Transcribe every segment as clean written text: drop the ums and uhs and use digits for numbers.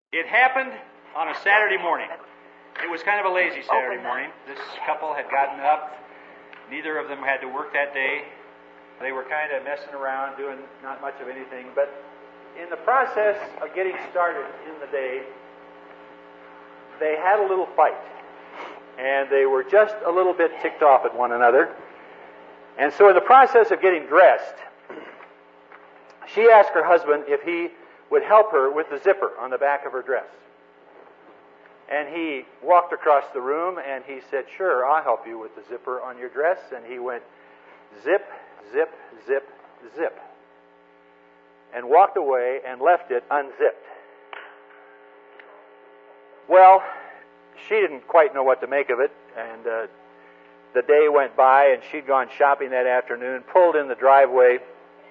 It happened on a Saturday morning. It was kind of a lazy Saturday morning. This couple had gotten up. Neither of them had to work that day. They were kind of messing around, doing not much of anything. But in the process of getting started in the day, they had a little fight. And they were just a little bit ticked off at one another. And so in the process of getting dressed, she asked her husband if he would help her with the zipper on the back of her dress. And he walked across the room and he said, "Sure, I'll help you with the zipper on your dress." And he went zip, zip, zip, zip, and walked away and left it unzipped. Well, she didn't quite know what to make of it, and the day went by and she'd gone shopping that afternoon, pulled in the driveway,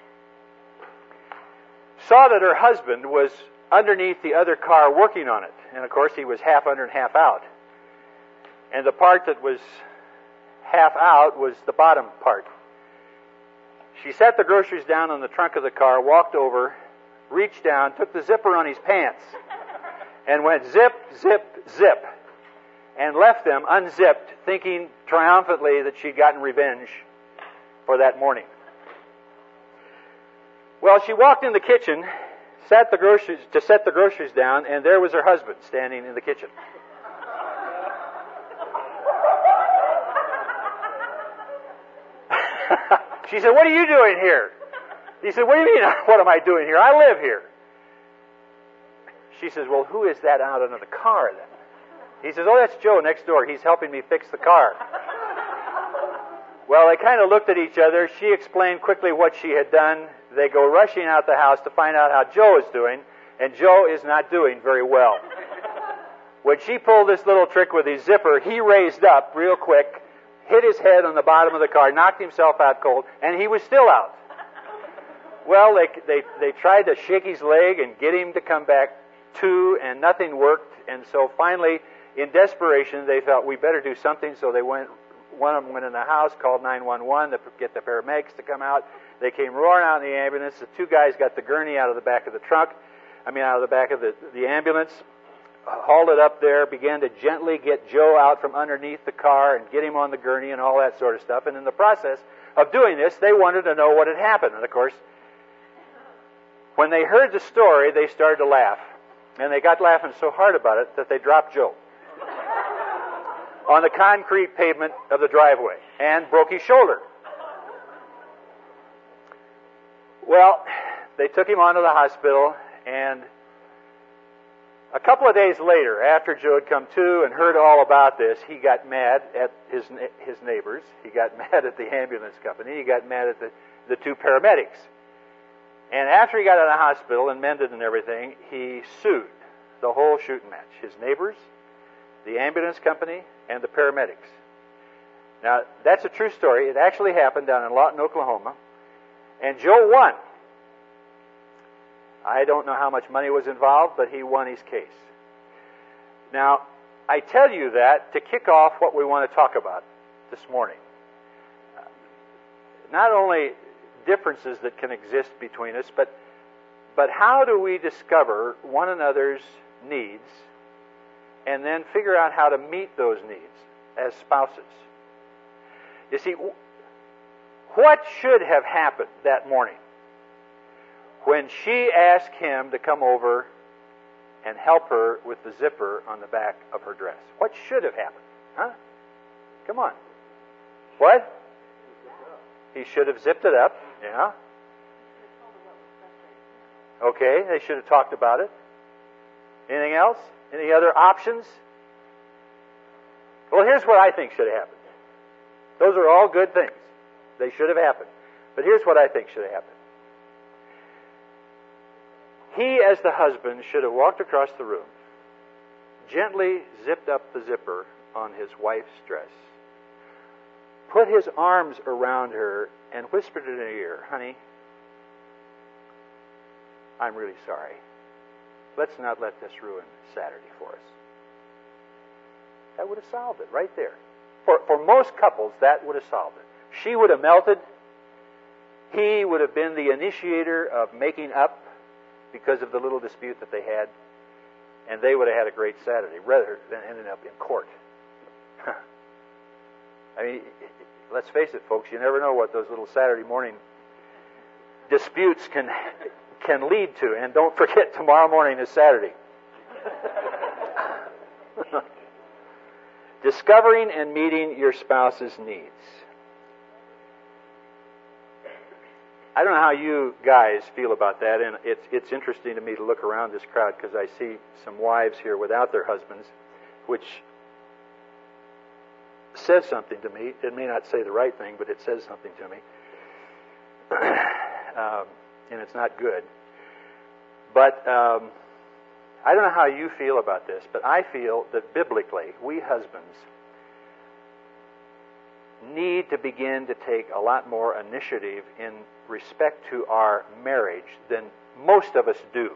saw that her husband was underneath the other car working on it. And of course he was half under and half out. And the part that was half out was the bottom part. She set the groceries down on the trunk of the car, walked over, reached down, took the zipper on his pants, and went zip, zip, zip, and left them unzipped, thinking triumphantly that she'd gotten revenge for that morning. Well, she walked in the kitchen, set the groceries down, and there was her husband standing in the kitchen. She said, "What are you doing here?" He said, "What do you mean, what am I doing here? I live here." She says, "Well, who is that out under the car then?" He says, "Oh, that's Joe next door. He's helping me fix the car." Well, they kind of looked at each other. She explained quickly what she had done. They go rushing out the house to find out how Joe is doing, and Joe is not doing very well. When she pulled this little trick with his zipper, he raised up real quick, hit his head on the bottom of the car, knocked himself out cold, and he was still out. Well, they tried to shake his leg and get him to come back to, and nothing worked. And so finally, in desperation, they thought, we better do something. So they went. One of them went in the house, called 911 to get the paramedics to come out. They came roaring out in the ambulance. The two guys got the gurney out of the back of the out of the back of the ambulance, hauled it up there, began to gently get Joe out from underneath the car and get him on the gurney and all that sort of stuff. And in the process of doing this, they wanted to know what had happened. And of course, when they heard the story, they started to laugh. And they got laughing so hard about it that they dropped Joe on the concrete pavement of the driveway and broke his shoulder. Well, they took him on to the hospital, and a couple of days later, after Joe had come to and heard all about this, he got mad at his neighbors. He got mad at the ambulance company. He got mad at the two paramedics. And after he got out of the hospital and mended and everything, he sued the whole shooting match. His neighbors, the ambulance company, and the paramedics. Now, that's a true story. It actually happened down in Lawton, Oklahoma. And Joe won. I don't know how much money was involved, but he won his case. Now, I tell you that to kick off what we want to talk about this morning. Not only differences that can exist between us, but how do we discover one another's needs and then figure out how to meet those needs as spouses? You see, what should have happened that morning when she asked him to come over and help her with the zipper on the back of her dress? What should have happened? Huh? Come on. What? He should have zipped it up. Yeah. Okay, they should have talked about it. Anything else? Any other options? Well, here's what I think should have happened. Those are all good things. They should have happened. But here's what I think should have happened. He, as the husband, should have walked across the room, gently zipped up the zipper on his wife's dress, put his arms around her, and whispered in her ear, "Honey, I'm really sorry. Let's not let this ruin Saturday for us." That would have solved it right there. For most couples, that would have solved it. She would have melted. He would have been the initiator of making up because of the little dispute that they had. and they would have had a great Saturday rather than ending up in court. I mean, let's face it, folks, you never know what those little Saturday morning disputes can lead to. And don't forget, tomorrow morning is Saturday. Discovering and meeting your spouse's needs. I don't know how you guys feel about that, and it's interesting to me to look around this crowd because I see some wives here without their husbands, which says something to me. It may not say the right thing, but it says something to me. And it's not good. But I don't know how you feel about this, but I feel that biblically, we husbands need to begin to take a lot more initiative in respect to our marriage than most of us do.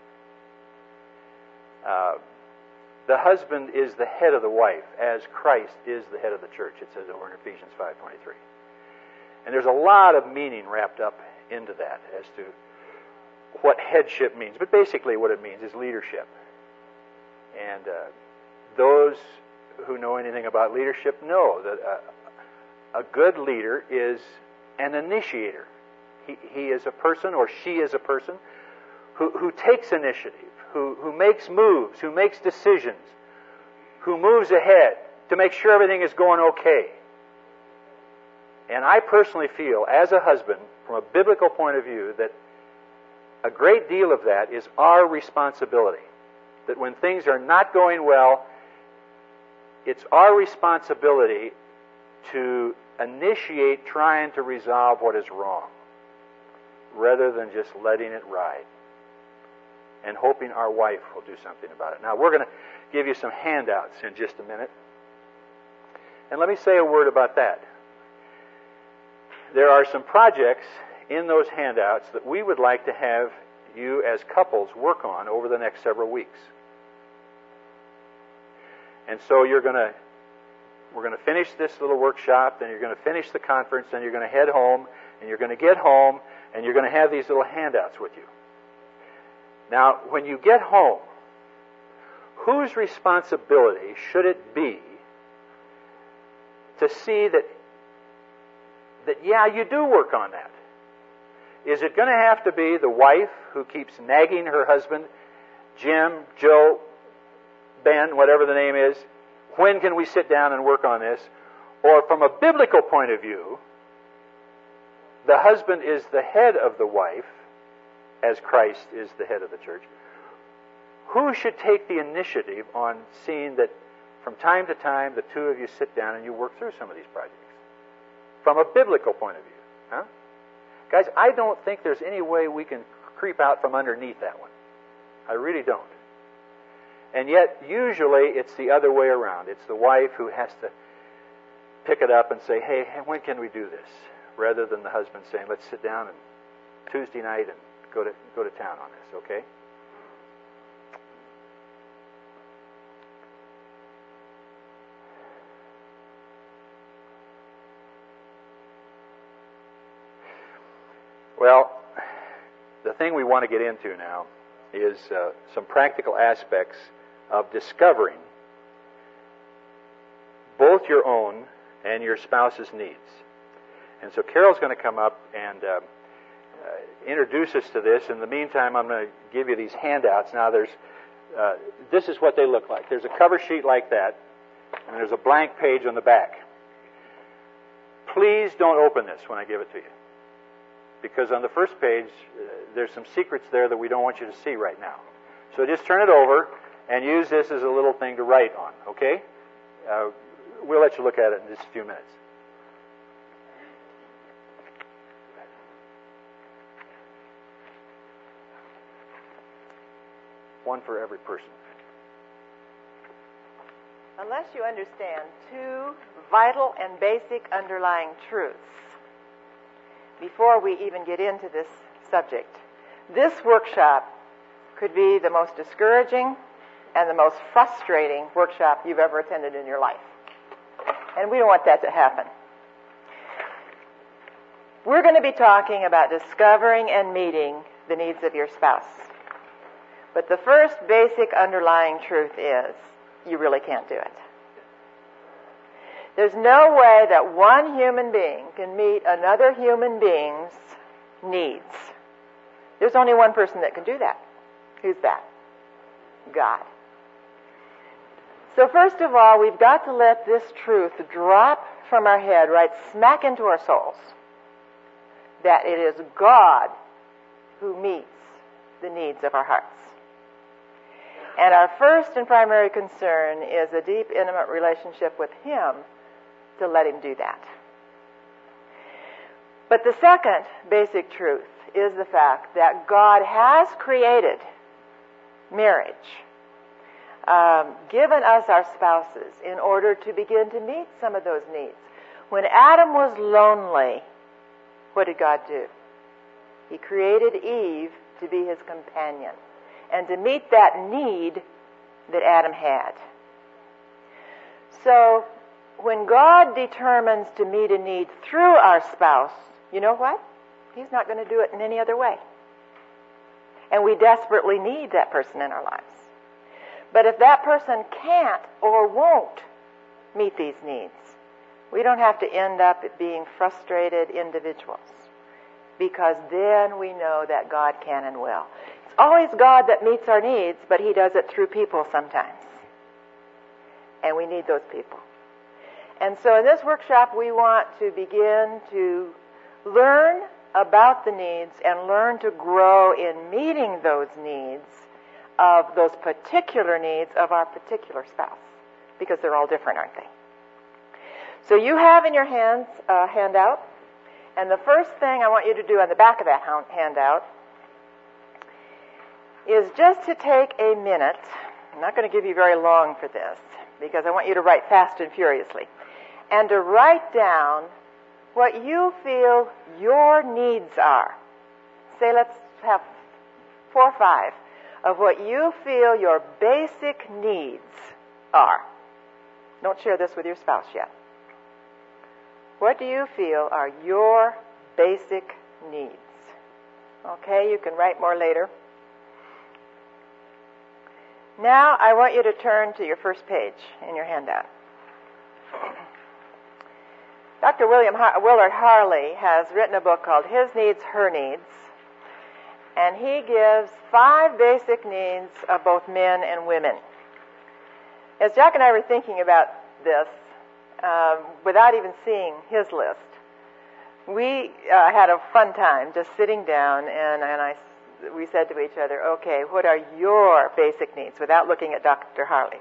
The husband is the head of the wife, as Christ is the head of the church, it says over in Ephesians 5:23. And there's a lot of meaning wrapped up into that as to what headship means. But basically what it means is leadership. And those who know anything about leadership know that a good leader is an initiator. He is a person, or she is a person, who takes initiative, who makes moves, who makes decisions, who moves ahead to make sure everything is going okay. And I personally feel, as a husband, from a biblical point of view, that a great deal of that is our responsibility. That when things are not going well, it's our responsibility to initiate trying to resolve what is wrong, rather than just letting it ride and hoping our wife will do something about it. Now, we're going to give you some handouts in just a minute. And let me say a word about that. There are some projects in those handouts that we would like to have you as couples work on over the next several weeks. And so we're going to finish this little workshop, then you're going to finish the conference, then you're going to head home, and you're going to get home, and you're going to have these little handouts with you. Now, when you get home, whose responsibility should it be to see that yeah, you do work on that? Is it going to have to be the wife who keeps nagging her husband, Jim, Joe, Ben, whatever the name is, when can we sit down and work on this? Or from a biblical point of view, the husband is the head of the wife, as Christ is the head of the church. Who should take the initiative on seeing that from time to time the two of you sit down and you work through some of these projects? From a biblical point of view. Huh? Guys, I don't think there's any way we can creep out from underneath that one. I really don't. And yet, usually, it's the other way around. It's the wife who has to pick it up and say, hey, when can we do this? Rather than the husband saying, let's sit down and Tuesday night and go to town on this, okay? Well, the thing we want to get into now is some practical aspects of discovering both your own and your spouse's needs. And so Carol's going to come up and introduce us to this. In the meantime, I'm going to give you these handouts. Now, this is what they look like. There's a cover sheet like that, and there's a blank page on the back. Please don't open this when I give it to you, because on the first page, there's some secrets there that we don't want you to see right now. So just turn it over and use this as a little thing to write on, okay? We'll let you look at it in just a few minutes. One for every person. Unless you understand two vital and basic underlying truths before we even get into this subject, this workshop could be the most discouraging and the most frustrating workshop you've ever attended in your life. And we don't want that to happen. We're going to be talking about discovering and meeting the needs of your spouse. But the first basic underlying truth is you really can't do it. There's no way that one human being can meet another human being's needs. There's only one person that can do that. Who's that? God. So first of all, we've got to let this truth drop from our head right smack into our souls. That it is God who meets the needs of our hearts. And our first and primary concern is a deep, intimate relationship with Him to let Him do that. But the second basic truth is the fact that God has created marriage, given us our spouses in order to begin to meet some of those needs. When Adam was lonely, what did God do? He created Eve to be his companion and to meet that need that Adam had. So, when God determines to meet a need through our spouse, you know what? He's not going to do it in any other way. And we desperately need that person in our lives. But if that person can't or won't meet these needs, we don't have to end up being frustrated individuals, because then we know that God can and will. It's always God that meets our needs, but He does it through people sometimes. And we need those people. And so in this workshop, we want to begin to learn about the needs and learn to grow in meeting those needs of those particular needs of our particular spouse, because they're all different, aren't they? So you have in your hands a handout, and the first thing I want you to do on the back of that handout is just to take a minute. I'm not going to give you very long for this, because I want you to write fast and furiously, and to write down what you feel your needs are. Say, let's have 4 or 5 of what you feel your basic needs are. Don't share this with your spouse yet. What do you feel are your basic needs? Okay, you can write more later. Now I want you to turn to your first page in your handout. Dr. Willard Harley has written a book called His Needs, Her Needs, and he gives 5 basic needs of both men and women. As Jack and I were thinking about this, without even seeing his list, we had a fun time just sitting down, and we said to each other, okay, what are your basic needs, without looking at Dr. Harley's?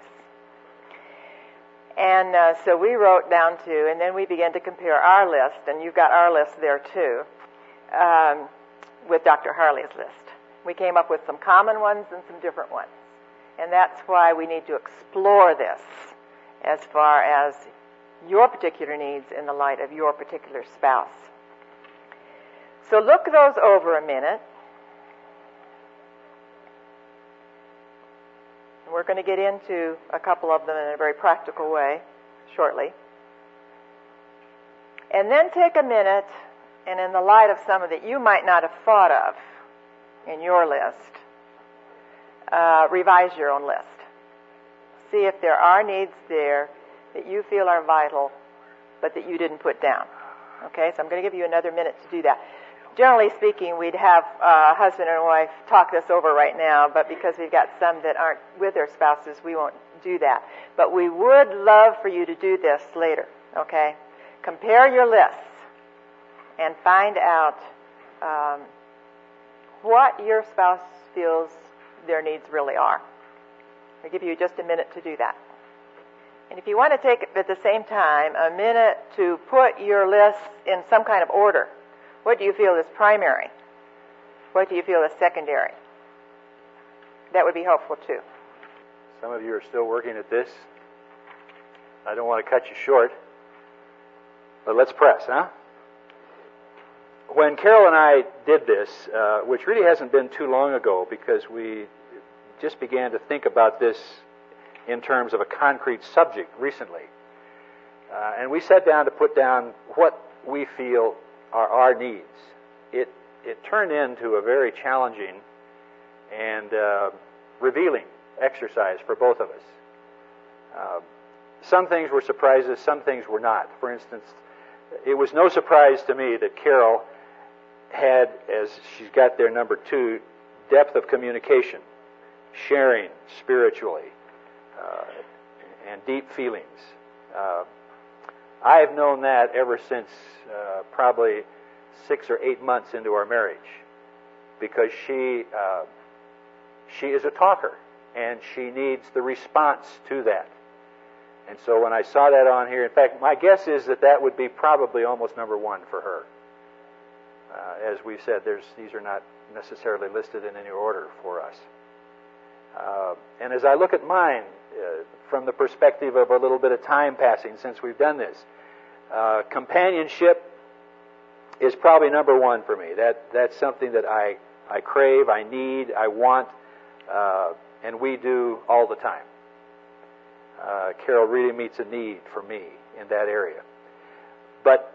And so we wrote down 2, and then we began to compare our list, and you've got our list there too, with Dr. Harley's list. We came up with some common ones and some different ones. And that's why we need to explore this as far as your particular needs in the light of your particular spouse. So look those over a minute. We're going to get into a couple of them in a very practical way shortly. And then take a minute, and in the light of some that you might not have thought of in your list, revise your own list. See if there are needs there that you feel are vital, but that you didn't put down. Okay, so I'm going to give you another minute to do that. Generally speaking, we'd have husband and wife talk this over right now, but because we've got some that aren't with their spouses, we won't do that. But we would love for you to do this later, okay? Compare your lists and find out what your spouse feels their needs really are. I'll give you just a minute to do that. And if you want to take at the same time a minute to put your lists in some kind of order. What do you feel is primary? What do you feel is secondary? That would be helpful too. Some of you are still working at this. I don't want to cut you short, but let's press, huh? When Carol and I did this, which really hasn't been too long ago, because we just began to think about this in terms of a concrete subject recently, and we sat down to put down what we feel are our needs. It turned into a very challenging and revealing exercise for both of us. Some things were surprises, some things were not. For instance, it was no surprise to me that Carol had, as she's got there, number 2, depth of communication, sharing spiritually, and deep feelings. I have known that ever since probably 6 or 8 months into our marriage, because she is a talker, and she needs the response to that. And so when I saw that on here, in fact, my guess is that would be probably almost number 1 for her. As we've said, these are not necessarily listed in any order for us. And as I look at mine, from the perspective of a little bit of time passing since we've done this, companionship is probably number 1 for me. That's something that I crave, I need, I want, and we do all the time. Carol really meets a need for me in that area. But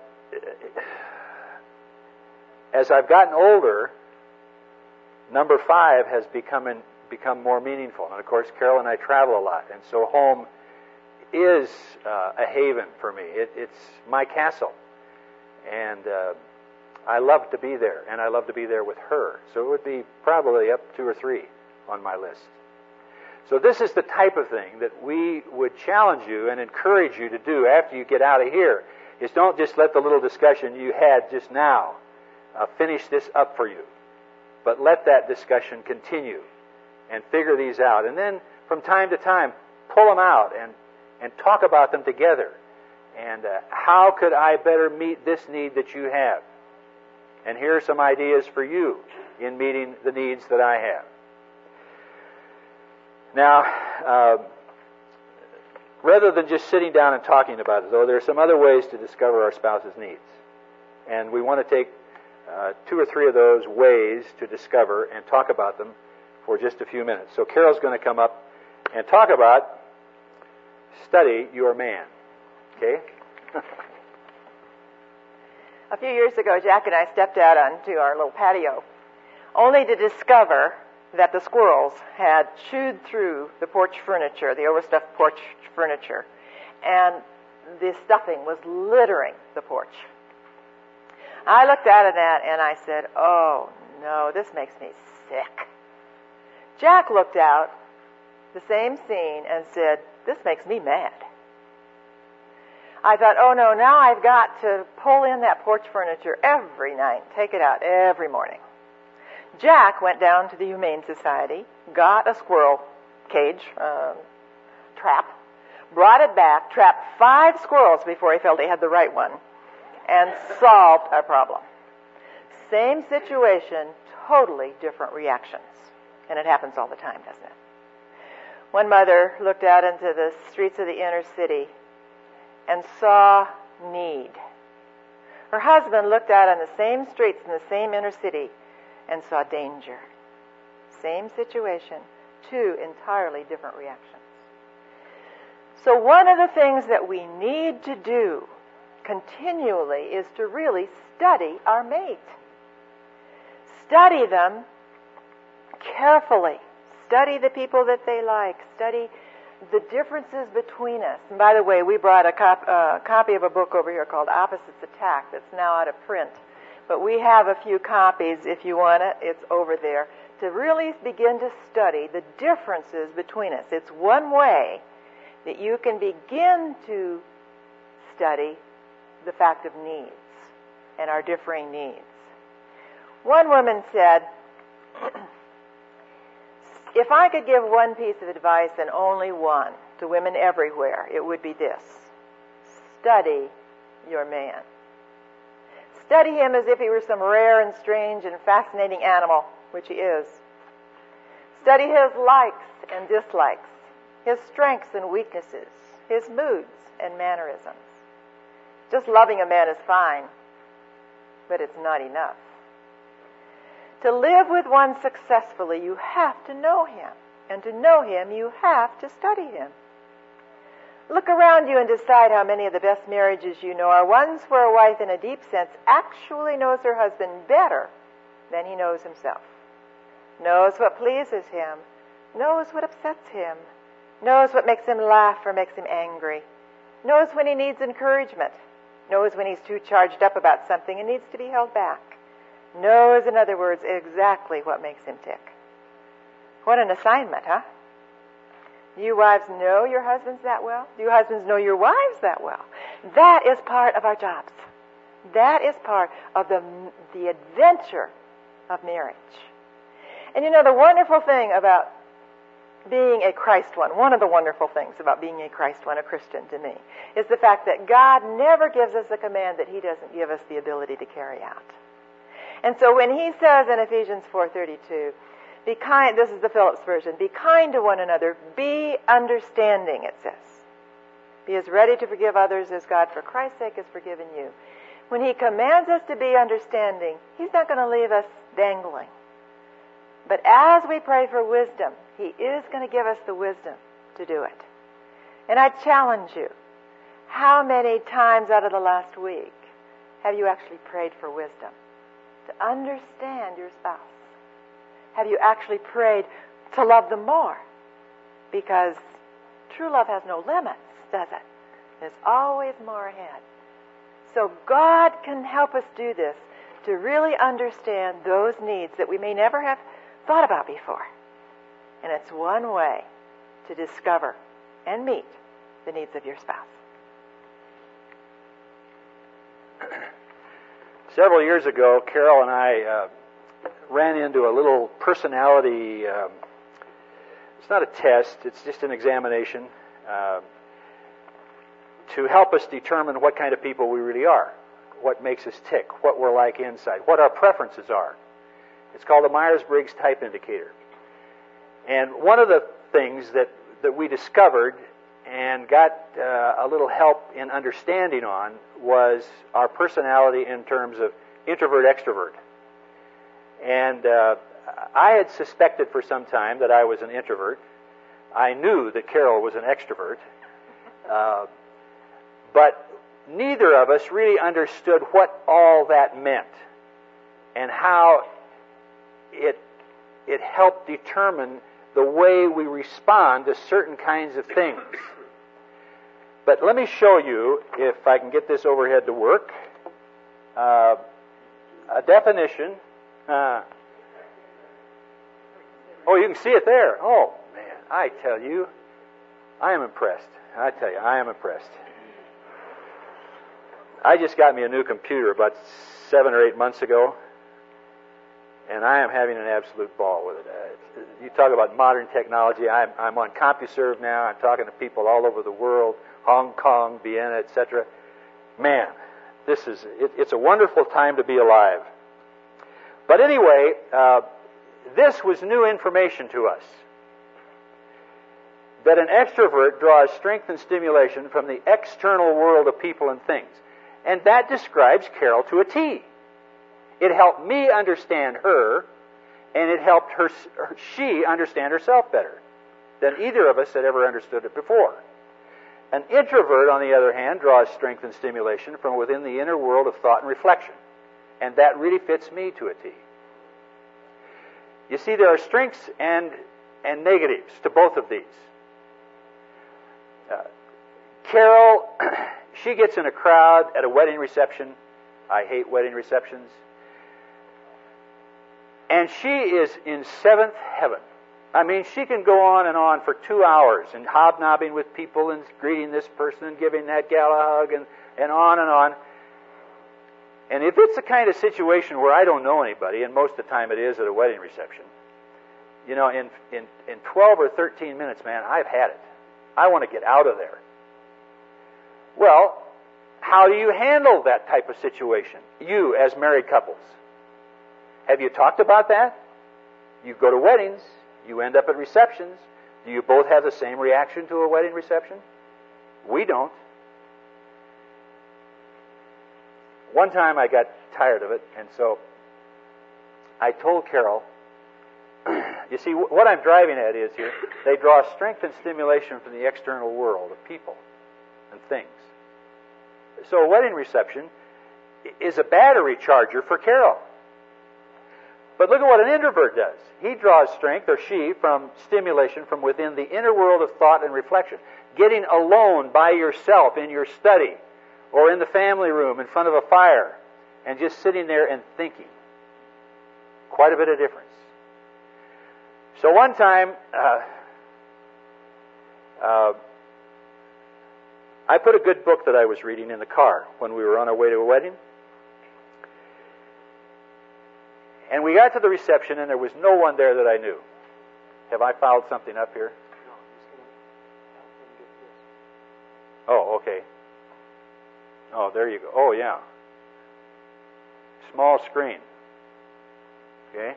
as I've gotten older, number 5 has become more meaningful. And of course, Carol and I travel a lot, and so home is a haven for me. It's my castle, and I love to be there, and I love to be there with her. So it would be probably up 2 or 3 on my list. So this is the type of thing that we would challenge you and encourage you to do after you get out of here, is don't just let the little discussion you had just now finish this up for you, but let that discussion continue and figure these out. And then from time to time, pull them out and talk about them together. And how could I better meet this need that you have? And here are some ideas for you in meeting the needs that I have. Now, rather than just sitting down and talking about it, though, there are some other ways to discover our spouse's needs. And we want to take 2 or 3 of those ways to discover and talk about them for just a few minutes. So Carol's going to come up and talk about study your man. Okay? A few years ago, Jack and I stepped out onto our little patio, only to discover that the squirrels had chewed through the porch furniture, the overstuffed porch furniture, and the stuffing was littering the porch. I looked at that and I said, "Oh no, this makes me sick." Jack looked out the same scene and said, "This makes me mad." I thought, "Oh no, now I've got to pull in that porch furniture every night, take it out every morning." Jack went down to the Humane Society, got a squirrel cage, trap, brought it back, trapped 5 squirrels before he felt he had the right one, and solved our problem. Same situation, totally different reactions. And it happens all the time, doesn't it? One mother looked out into the streets of the inner city and saw need. Her husband looked out on the same streets in the same inner city and saw danger. Same situation, 2 entirely different reactions. So one of the things that we need to do continually is to really study our mate. Study them carefully. Study the people that they like. Study the differences between us. And by the way, we brought a copy of a book over here called Opposites Attack that's now out of print. But we have a few copies if you want it. It's over there. To really begin to study the differences between us. It's one way that you can begin to study the fact of needs and our differing needs. One woman said, "If I could give one piece of advice, and only one, to women everywhere, it would be this: study your man. Study him as if he were some rare and strange and fascinating animal, which he is. Study his likes and dislikes, his strengths and weaknesses, his moods and mannerisms. Just loving a man is fine, but it's not enough. To live with one successfully, you have to know him. And to know him, you have to study him. Look around you and decide how many of the best marriages you know are ones where a wife, in a deep sense, actually knows her husband better than he knows himself. Knows what pleases him, knows what upsets him, knows what makes him laugh or makes him angry, knows when he needs encouragement, knows when he's too charged up about something and needs to be held back, knows, in other words, exactly what makes him tick. What an assignment, huh? Do you wives know your husbands that well? Do you husbands know your wives that well? That is part of our jobs. That is part of the adventure of marriage. And you know, the wonderful thing about being a Christ one of the wonderful things about being a Christ one, a Christian to me, is the fact that God never gives us a command that He doesn't give us the ability to carry out. And so when He says in Ephesians 4:32, be kind, this is the Phillips version, be kind to one another, be understanding, it says. Be as ready to forgive others as God for Christ's sake has forgiven you. When He commands us to be understanding, He's not going to leave us dangling. But as we pray for wisdom, He is going to give us the wisdom to do it. And I challenge you, how many times out of the last week have you actually prayed for wisdom to understand your spouse? Have you actually prayed to love them more? Because true love has no limits, does it? There's always more ahead. So God can help us do this to really understand those needs that we may never have thought about before. And it's one way to discover and meet the needs of your spouse. Several years ago, Carol and I ran into a little personality, it's not a test, it's just an examination to help us determine what kind of people we really are, what makes us tick, what we're like inside, what our preferences are. It's called the Myers-Briggs Type Indicator. And one of the things that we discovered and got a little help in understanding on was our personality in terms of introvert-extrovert. And I had suspected for some time that I was an introvert. I knew that Carol was an extrovert. But neither of us really understood what all that meant and how it helped determine the way we respond to certain kinds of things. But let me show you, if I can get this overhead to work, a definition. Oh, you can see it there. Oh, man, I tell you, I am impressed. I tell you, I am impressed. I just got me a new computer about 7 or 8 months ago, and I am having an absolute ball with it. You talk about modern technology. I'm on CompuServe now. I'm talking to people all over the world, Hong Kong, Vienna, etc. Man, it's a wonderful time to be alive. But anyway, this was new information to us. That an extrovert draws strength and stimulation from the external world of people and things. And that describes Carol to a T. It helped me understand her, and it helped she understand herself better than either of us had ever understood it before. An introvert, on the other hand, draws strength and stimulation from within the inner world of thought and reflection. And that really fits me to a T. You see, there are strengths and negatives to both of these. Carol, she gets in a crowd at a wedding reception. I hate wedding receptions. And she is in seventh heaven. I mean, she can go on and on for 2 hours and hobnobbing with people and greeting this person and giving that gal a hug and on and on. And if it's the kind of situation where I don't know anybody, and most of the time it is at a wedding reception, you know, in 12 or 13 minutes, man, I've had it. I want to get out of there. Well, how do you handle that type of situation? You, as married couples. Have you talked about that? You go to weddings. You end up at receptions. Do you both have the same reaction to a wedding reception? We don't. One time I got tired of it, and so I told Carol, you see, what I'm driving at is here, they draw strength and stimulation from the external world of people and things. So a wedding reception is a battery charger for Carol. But look at what an introvert does. He draws strength, or she, from stimulation from within the inner world of thought and reflection. Getting alone by yourself in your study, or in the family room in front of a fire, and just sitting there and thinking. Quite a bit of difference. So one time, I put a good book that I was reading in the car when we were on our way to a wedding. And we got to the reception, and there was no one there that I knew. Have I fouled something up here? Oh, okay. Oh, there you go. Oh, yeah. Small screen. Okay.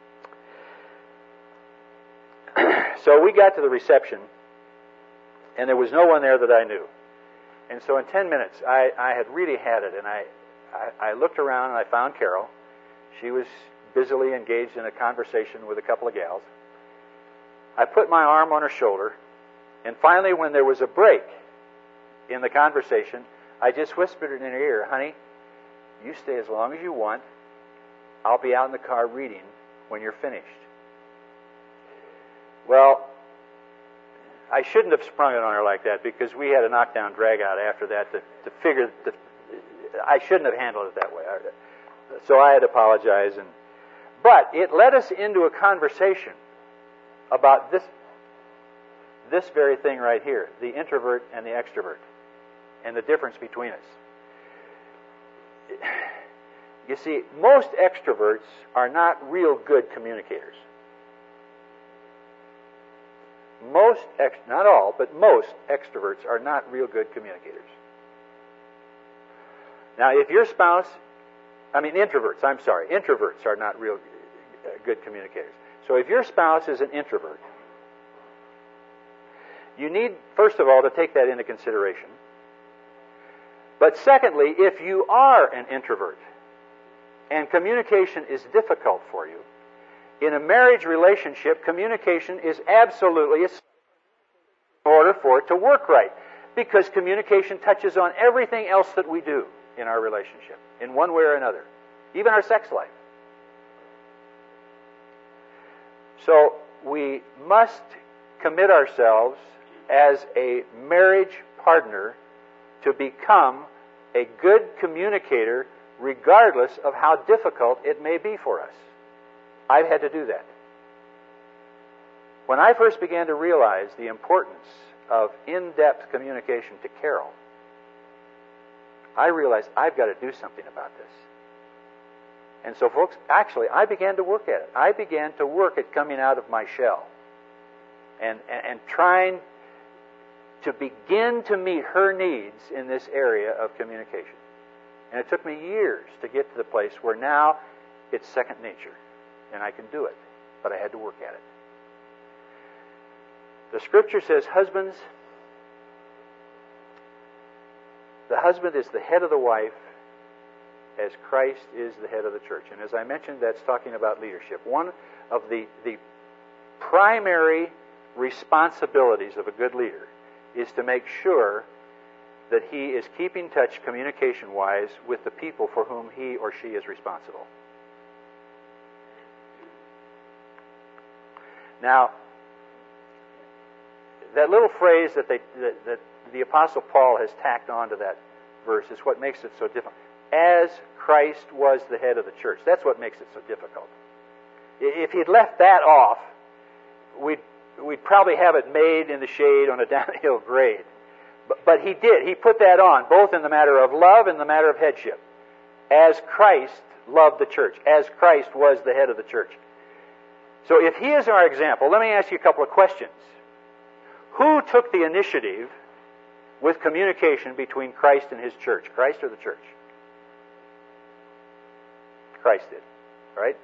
So we got to the reception, and there was no one there that I knew. And so in 10 minutes, I had really had it, and I looked around, and I found Carol. She was busily engaged in a conversation with a couple of gals. I put my arm on her shoulder, and finally, when there was a break in the conversation, I just whispered in her ear, "Honey, you stay as long as you want. I'll be out in the car reading when you're finished." Well, I shouldn't have sprung it on her like that, because we had a knockdown drag-out after that to figure that I shouldn't have handled it that way. So I had to apologize. But it led us into a conversation about this very thing right here, the introvert and the extrovert, and the difference between us. You see, most extroverts are not real good communicators. Not all, but most extroverts are not real good communicators. Now, if your spouse, introverts are not real good communicators. So if your spouse is an introvert, you need, first of all, to take that into consideration. But secondly, if you are an introvert and communication is difficult for you, in a marriage relationship, communication is absolutely essential in order for it to work right, because communication touches on everything else that we do in our relationship, in one way or another, even our sex life. So we must commit ourselves as a marriage partner to become a good communicator, regardless of how difficult it may be for us. I've had to do that. When I first began to realize the importance of in-depth communication to Carol, I realized I've got to do something about this. And so, folks, actually, I began to work at it. I began to work at coming out of my shell and trying to begin to meet her needs in this area of communication. And it took me years to get to the place where now it's second nature, and I can do it, but I had to work at it. The Scripture says, husbands, the husband is the head of the wife, as Christ is the head of the church. And as I mentioned, that's talking about leadership. One of the primary responsibilities of a good leader is to make sure that he is keeping touch communication-wise with the people for whom he or she is responsible. Now, that little phrase that the Apostle Paul has tacked onto that verse is what makes it so difficult. As Christ was the head of the church. That's what makes it so difficult. If he'd left that off, we'd probably have it made in the shade on a downhill grade. But he did. He put that on, both in the matter of love and the matter of headship. As Christ loved the church. As Christ was the head of the church. So if he is our example, let me ask you a couple of questions. Who took the initiative with communication between Christ and his church? Christ or the church? Christ did, right?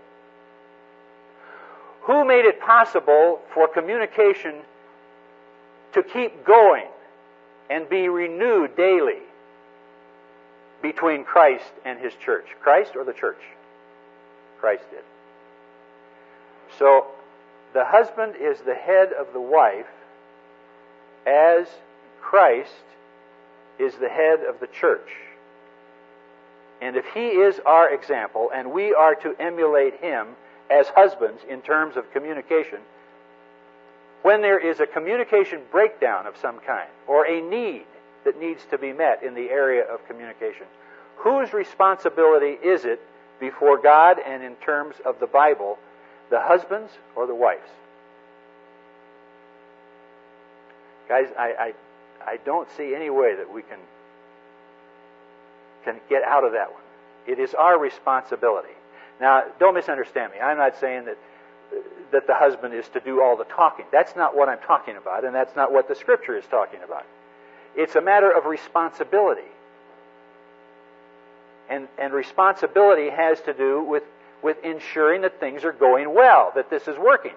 Who made it possible for communication to keep going and be renewed daily between Christ and his church? Christ or the church? Christ did. So, the husband is the head of the wife as Christ is the head of the church. And if he is our example and we are to emulate him as husbands in terms of communication, when there is a communication breakdown of some kind, or a need that needs to be met in the area of communication, whose responsibility is it before God and in terms of the Bible, the husband's or the wife's? Guys, I don't see any way that we can get out of that one. It is our responsibility. Now, don't misunderstand me. I'm not saying that the husband is to do all the talking. That's not what I'm talking about, and that's not what the Scripture is talking about. It's a matter of responsibility. And responsibility has to do with ensuring that things are going well, that this is working.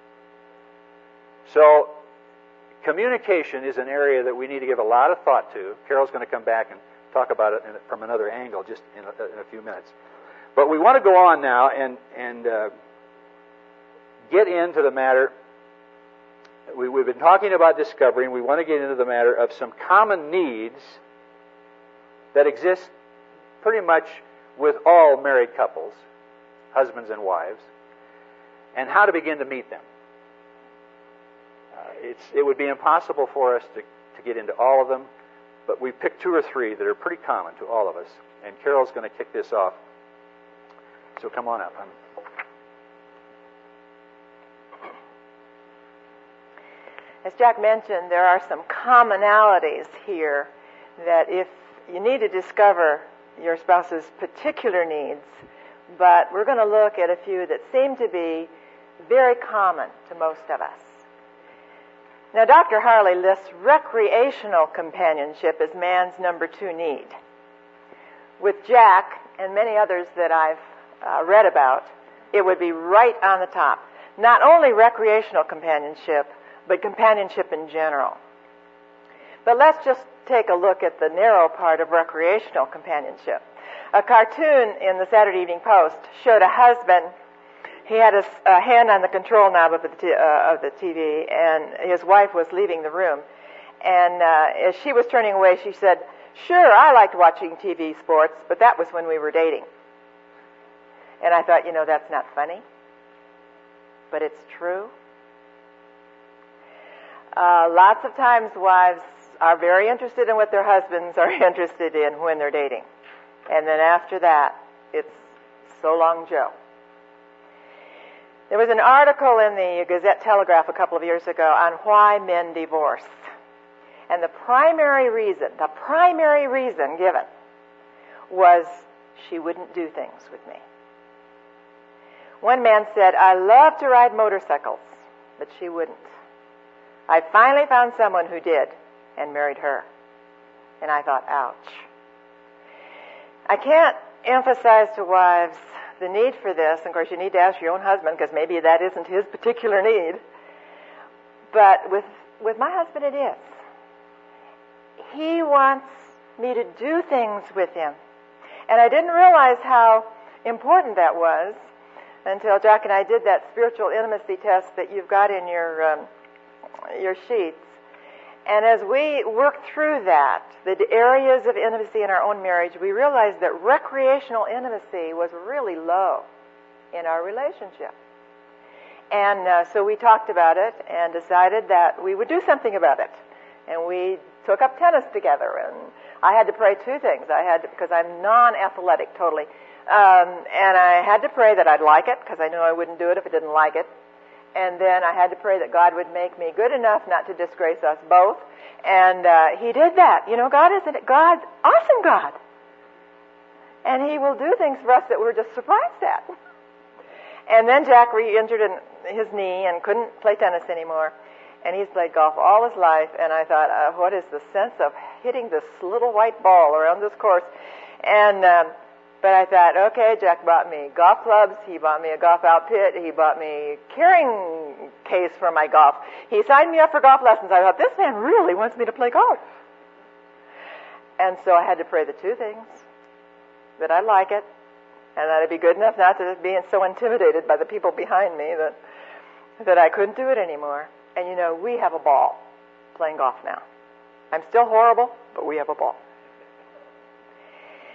So, communication is an area that we need to give a lot of thought to. Carol's going to come back and talk about it from another angle just in a few minutes. But we want to go on now and get into the matter. We've been talking about discovering. We want to get into the matter of some common needs that exist pretty much with all married couples, husbands and wives, and how to begin to meet them. It would be impossible for us to get into all of them, but we picked two or three that are pretty common to all of us, and Carol's going to kick this off. So come on up, honey. As Jack mentioned, there are some commonalities here that if you need to discover your spouse's particular needs, but we're going to look at a few that seem to be very common to most of us. Now, Dr. Harley lists recreational companionship as man's number 2 need. With Jack and many others that I've read about, it would be right on the top. Not only recreational companionship, but companionship in general. But let's just take a look at the narrow part of recreational companionship. A cartoon in the Saturday Evening Post showed a husband. He had a hand on the control knob of the TV, and his wife was leaving the room. And as she was turning away, she said, "Sure, I liked watching TV sports, but that was when we were dating." And I thought, that's not funny, but it's true. Lots of times wives are very interested in what their husbands are interested in when they're dating. And then after that, it's so long, Joe. There was an article in the Gazette-Telegraph a couple of years ago on why men divorce. And the primary reason given was she wouldn't do things with me. One man said, "I love to ride motorcycles, but she wouldn't. I finally found someone who did and married her." And I thought, ouch. I can't emphasize to wives the need for this. And of course, you need to ask your own husband, because maybe that isn't his particular need. But with my husband, it is. He wants me to do things with him. And I didn't realize how important that was until Jack and I did that spiritual intimacy test that you've got in your sheets. And as we worked through that, the areas of intimacy in our own marriage, we realized that recreational intimacy was really low in our relationship. And so we talked about it and decided that we would do something about it. And we took up tennis together. And I had to pray 2 things. Because I'm non-athletic totally. And I had to pray that I'd like it, because I knew I wouldn't do it if I didn't like it. And then I had to pray that God would make me good enough not to disgrace us both. And He did that. God's awesome God. And He will do things for us that we're just surprised at. And then Jack re-injured his knee and couldn't play tennis anymore. And he's played golf all his life. And I thought, what is the sense of hitting this little white ball around this course? And but I thought, okay, Jack bought me golf clubs. He bought me a golf outfit. He bought me a carrying case for my golf. He signed me up for golf lessons. I thought, this man really wants me to play golf. And so I had to pray the 2 things: that I like it, and that I'd be good enough not to be so intimidated by the people behind me that I couldn't do it anymore. And we have a ball playing golf now. I'm still horrible, but we have a ball.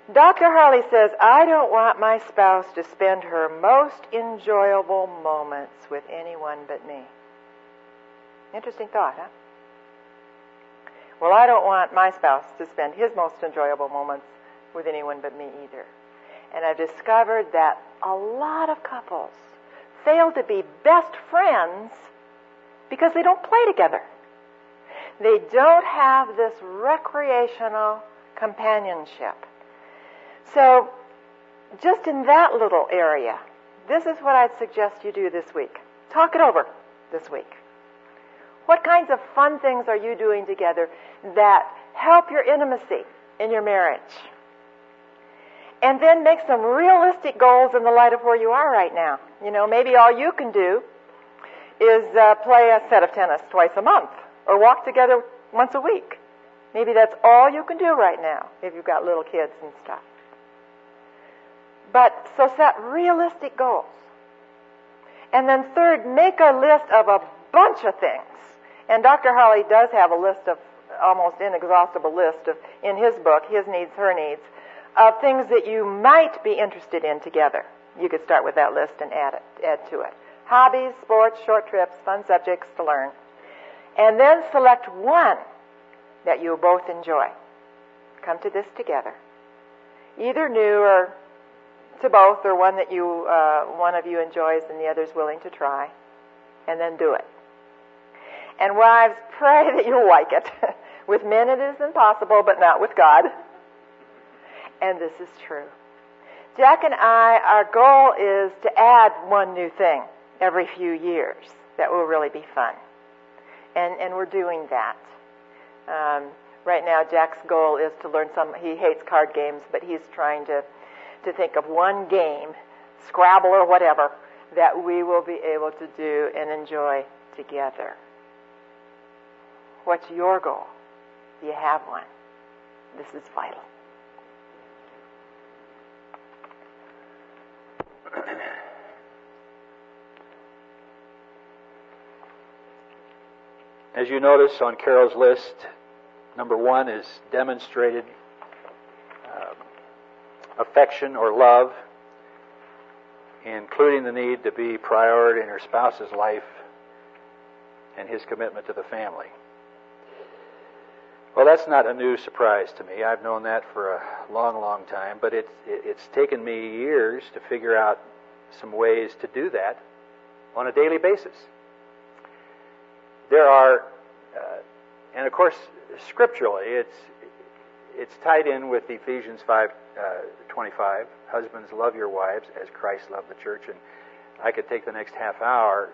Dr. Harley says, I don't want my spouse to spend her most enjoyable moments with anyone but me. Interesting thought, huh? Well, I don't want my spouse to spend his most enjoyable moments with anyone but me either. And I've discovered that a lot of couples fail to be best friends because they don't play together. They don't have this recreational companionship. So, just in that little area, this is what I'd suggest you do this week. Talk it over this week. What kinds of fun things are you doing together that help your intimacy in your marriage? And then make some realistic goals in the light of where you are right now. You know, maybe all you can do is play a set of tennis twice a month or walk together once a week. Maybe that's all you can do right now if you've got little kids and stuff. But so set realistic goals. And then third, make a list of a bunch of things. And Dr. Harley does have a list of, almost inexhaustible list of, in his book, His Needs, Her Needs, of things that you might be interested in together. You could start with that list and add to it. Hobbies, sports, short trips, fun subjects to learn. And then select one that you both enjoy. Come to this together. Either new or to both, or one that one of you enjoys and the other's willing to try. And then do it. And wives, pray that you'll like it. With men it is impossible, but not with God. And this is true. Jack and I, our goal is to add one new thing every few years that will really be fun. And we're doing that. Right now, Jack's goal is to learn he hates card games, but he's trying to think of one game, Scrabble or whatever, that we will be able to do and enjoy together. What's your goal? Do you have one? This is vital. As you notice on Carol's list, number 1 is demonstrated affection or love, including the need to be priority in her spouse's life and his commitment to the family. Well, that's not a new surprise to me. I've known that for a long, long time, but it's taken me years to figure out some ways to do that on a daily basis. There are, and of course, scripturally, it's tied in with Ephesians 5:25. Husbands, love your wives as Christ loved the church. And I could take the next half hour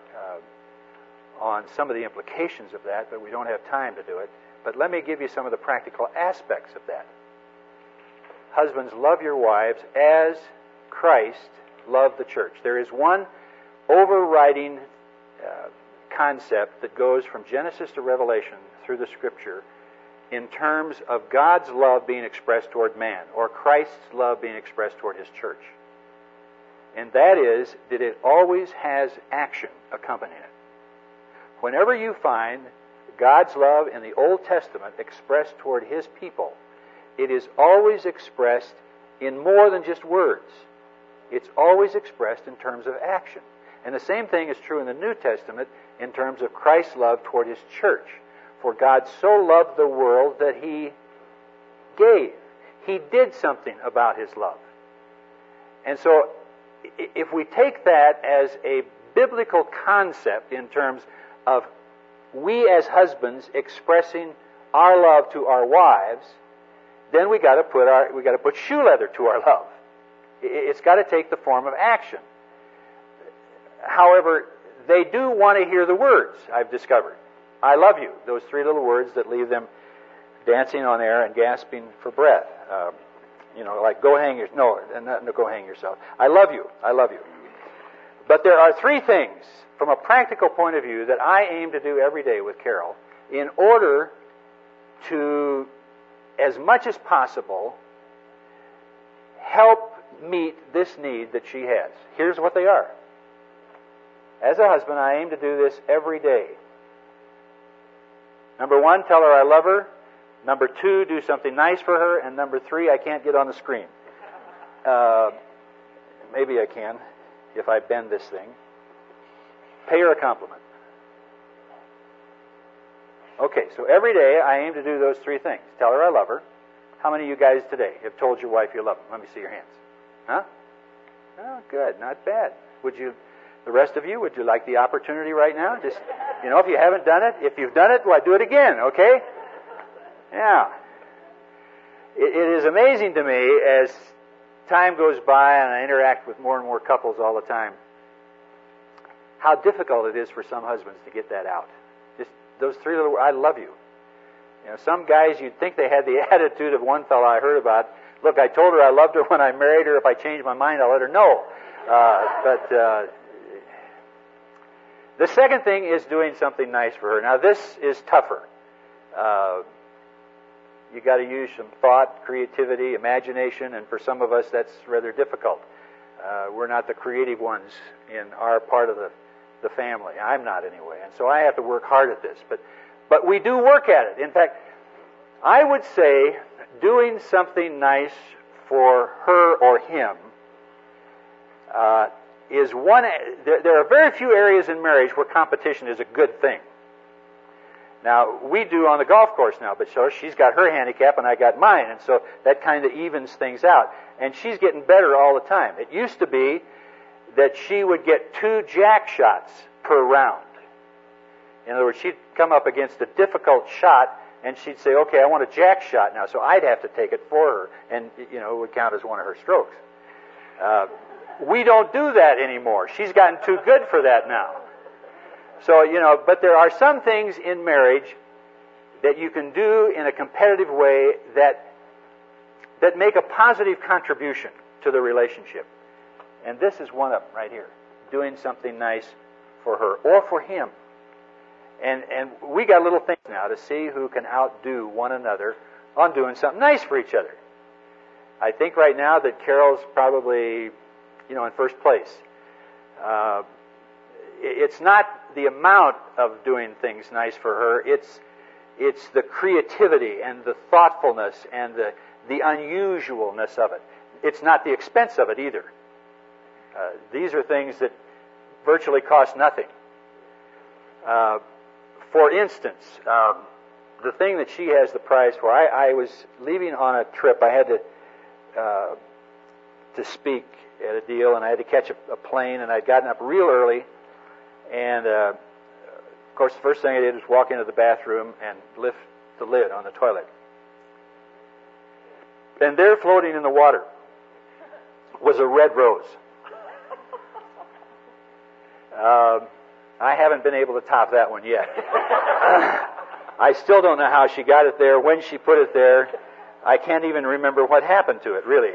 on some of the implications of that, but we don't have time to do it. But let me give you some of the practical aspects of that. Husbands, love your wives as Christ loved the church. There is one overriding concept that goes from Genesis to Revelation through the Scripture in terms of God's love being expressed toward man, or Christ's love being expressed toward His church. And that is that it always has action accompanying it. Whenever you find God's love in the Old Testament expressed toward His people, it is always expressed in more than just words. It's always expressed in terms of action. And the same thing is true in the New Testament in terms of Christ's love toward His church. For God so loved the world that He gave. He did something about His love. And so, if we take that as a biblical concept in terms of we as husbands expressing our love to our wives, then we got to put shoe leather to our love. It's got to take the form of action. However, they do want to hear the words, I've discovered. I love you. Those 3 little words that leave them dancing on air and gasping for breath. Like go hang yourself. I love you. I love you. But there are 3 things from a practical point of view that I aim to do every day with Carol in order to, as much as possible, help meet this need that she has. Here's what they are. As a husband, I aim to do this every day. Number 1, tell her I love her. Number 2, do something nice for her. And number 3, I can't get on the screen. maybe I can, if I bend this thing. Pay her a compliment. Okay, so every day I aim to do those three things. Tell her I love her. How many of you guys today have told your wife you love them? Let me see your hands. Huh? Oh, good. Not bad. The rest of you, would you like the opportunity right now? Just, if you haven't done it, if you've done it, well, do it again, okay? Yeah. It is amazing to me as time goes by and I interact with more and more couples all the time, how difficult it is for some husbands to get that out. Just those three little words, I love you. Some guys, you'd think they had the attitude of one fellow I heard about, look, I told her I loved her when I married her. If I change my mind, I'll let her know. But the second thing is doing something nice for her. Now, this is tougher. You got to use some thought, creativity, imagination, and for some of us, that's rather difficult. We're not the creative ones in our part of the family. I'm not anyway, and so I have to work hard at this. But we do work at it. In fact, I would say doing something nice for her or him is one. There are very few areas in marriage where competition is a good thing. Now, we do on the golf course now, but so she's got her handicap and I got mine, and so that kind of evens things out. And she's getting better all the time. It used to be that she would get 2 jack shots per round. In other words, she'd come up against a difficult shot, and she'd say, okay, I want a jack shot now, so I'd have to take it for her, and, it would count as one of her strokes. We don't do that anymore. She's gotten too good for that now. So, but there are some things in marriage that you can do in a competitive way that make a positive contribution to the relationship. And this is one of them right here. Doing something nice for her or for him. And we got little things now to see who can outdo one another on doing something nice for each other. I think right now that Carol's probably, in first place. It's not the amount of doing things nice for her. It's the creativity and the thoughtfulness and the unusualness of it. It's not the expense of it either. These are things that virtually cost nothing. For instance, the thing that she has the prize for, I was leaving on a trip. I had to speak at a deal, and I had to catch a plane, and I'd gotten up real early. And, of course, the first thing I did was walk into the bathroom and lift the lid on the toilet. And there, floating in the water, was a red rose. I haven't been able to top that one yet. I still don't know how she got it there, when she put it there. I can't even remember what happened to it, really.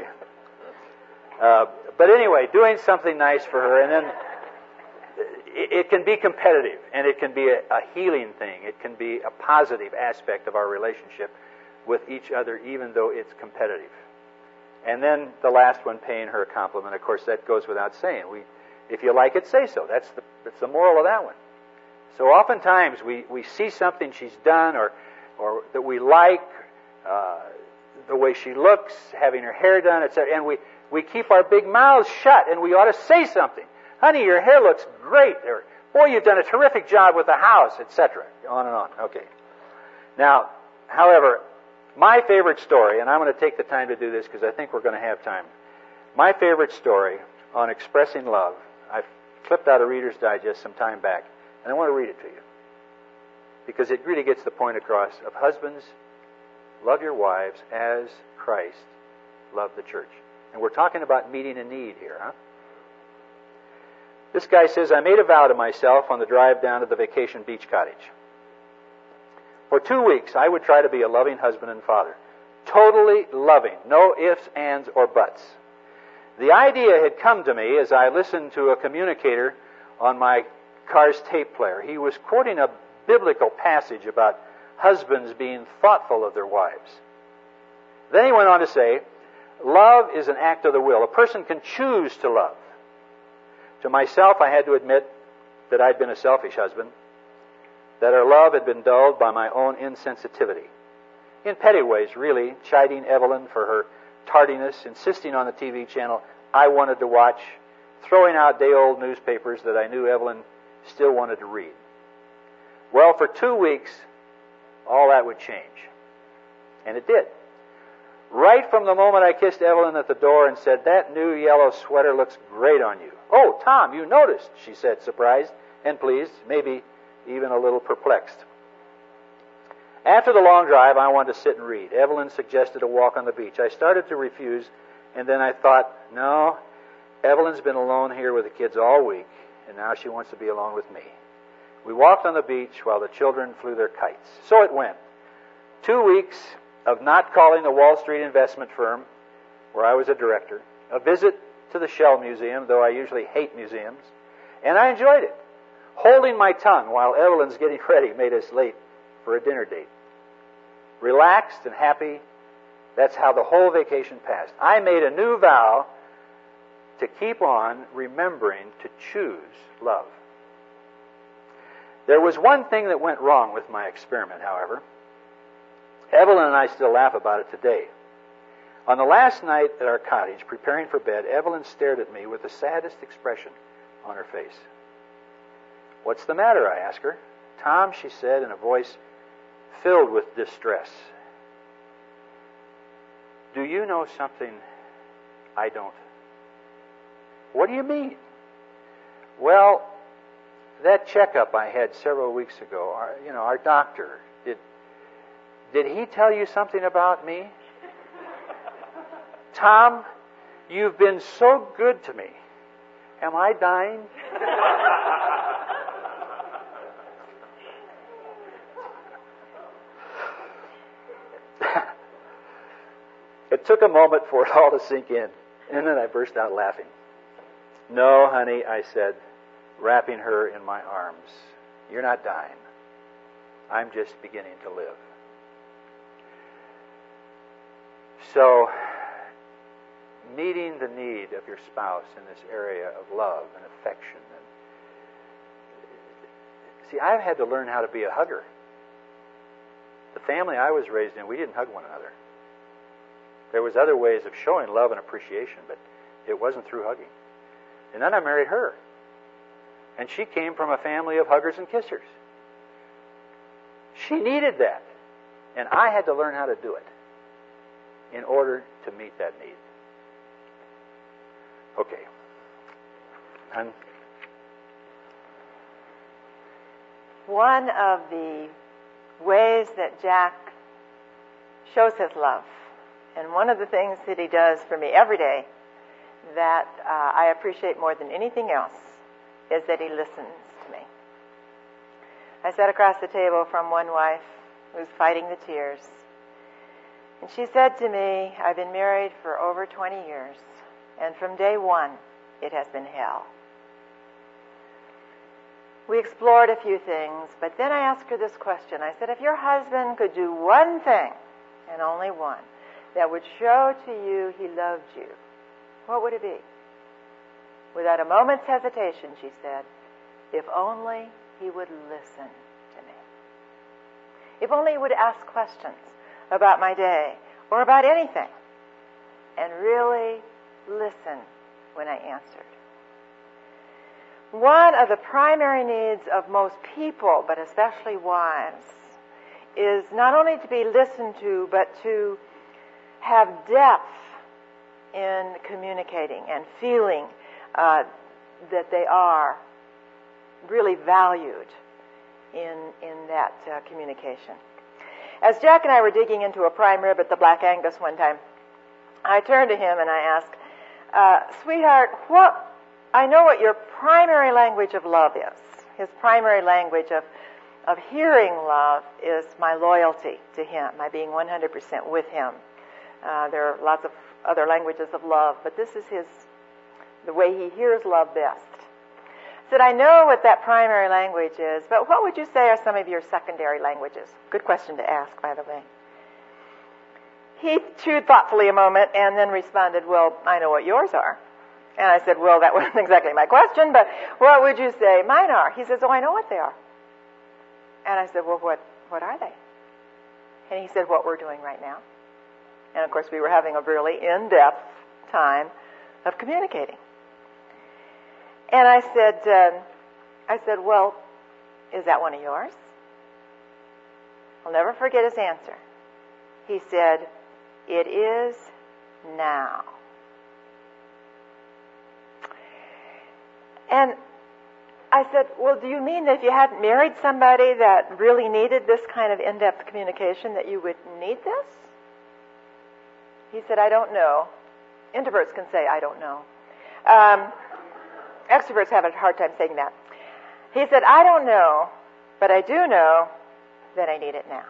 But anyway, doing something nice for her, and then it can be competitive, and it can be a healing thing. It can be a positive aspect of our relationship with each other, even though it's competitive. And then the last one, paying her a compliment. Of course, that goes without saying. If you like it, say so. That's the moral of that one. So oftentimes we see something she's done or that we like, the way she looks, having her hair done, etc., and we keep our big mouths shut, and we ought to say something. Honey, your hair looks great. Or, boy, you've done a terrific job with the house, etc. On and on. Okay. Now, however, my favorite story, and I'm going to take the time to do this because I think we're going to have time. My favorite story on expressing love, I clipped out a Reader's Digest some time back, and I want to read it to you because it really gets the point across of husbands, love your wives as Christ loved the church. And we're talking about meeting a need here, huh? This guy says, I made a vow to myself on the drive down to the vacation beach cottage. For 2 weeks, I would try to be a loving husband and father. Totally loving. No ifs, ands, or buts. The idea had come to me as I listened to a communicator on my car's tape player. He was quoting a biblical passage about husbands being thoughtful of their wives. Then he went on to say, love is an act of the will. A person can choose to love. To myself, I had to admit that I'd been a selfish husband, that our love had been dulled by my own insensitivity. In petty ways, really, chiding Evelyn for her tardiness, insisting on the TV channel I wanted to watch, throwing out day-old newspapers that I knew Evelyn still wanted to read. Well, for 2 weeks, all that would change. And it did. Right from the moment I kissed Evelyn at the door and said, "That new yellow sweater looks great on you." "Oh, Tom, you noticed," she said, surprised and pleased, maybe even a little perplexed. After the long drive, I wanted to sit and read. Evelyn suggested a walk on the beach. I started to refuse, and then I thought, no, Evelyn's been alone here with the kids all week, and now she wants to be alone with me. We walked on the beach while the children flew their kites. So it went. 2 weeks of not calling the Wall Street investment firm, where I was a director, a visit to the Shell Museum, though I usually hate museums, and I enjoyed it. Holding my tongue while Evelyn's getting ready made us late for a dinner date. Relaxed and happy, that's how the whole vacation passed. I made a new vow to keep on remembering to choose love. There was one thing that went wrong with my experiment, however. Evelyn and I still laugh about it today. On the last night at our cottage, preparing for bed, Evelyn stared at me with the saddest expression on her face. "What's the matter?" I asked her. "Tom," she said in a voice filled with distress, "do you know something I don't?" "What do you mean?" "Well, that checkup I had several weeks ago, our doctor, did he tell you something about me?" "Tom, you've been so good to me. Am I dying?" It took a moment for it all to sink in, and then I burst out laughing. "No, honey," I said, wrapping her in my arms. "You're not dying. I'm just beginning to live." So, meeting the need of your spouse in this area of love and affection. See, I've had to learn how to be a hugger. The family I was raised in, we didn't hug one another. There was other ways of showing love and appreciation, but it wasn't through hugging. And then I married her. And she came from a family of huggers and kissers. She needed that. And I had to learn how to do it in order to meet that need. Okay. And one of the ways that Jack shows his love, and one of the things that he does for me every day that I appreciate more than anything else, is that he listens to me. I sat across the table from one wife who was fighting the tears, and she said to me, "I've been married for over 20 years, and from day one, it has been hell." We explored a few things, but then I asked her this question. I said, "If your husband could do one thing, and only one, that would show to you he loved you, what would it be?" Without a moment's hesitation, she said, "If only he would listen to me. If only he would ask questions about my day or about anything, and really listen when I answered." One of the primary needs of most people, but especially wives, is not only to be listened to, but to have depth in communicating and feeling that they are really valued in that communication. As Jack and I were digging into a prime rib at the Black Angus one time, I turned to him and I asked, "Sweetheart, I know what your primary language of love is." His primary language of hearing love is my loyalty to him, my being 100% with him. There are lots of other languages of love, but this is the way he hears love best. I said, "I know what that primary language is, but what would you say are some of your secondary languages?" Good question to ask, by the way. He chewed thoughtfully a moment and then responded, "Well, I know what yours are." And I said, "Well, that wasn't exactly my question, but what would you say mine are?" He says, "Oh, I know what they are." And I said, "Well, what are they?" And he said, "What we're doing right now." And of course, we were having a really in-depth time of communicating. And I said, well, is that one of yours? I'll never forget his answer. He said, it is now. And I said, well, do you mean that if you hadn't married somebody that really needed this kind of in-depth communication that you would need this? He said, I don't know. Introverts can say, I don't know. Extroverts have a hard time saying that. He said, I don't know, but I do know that I need it now.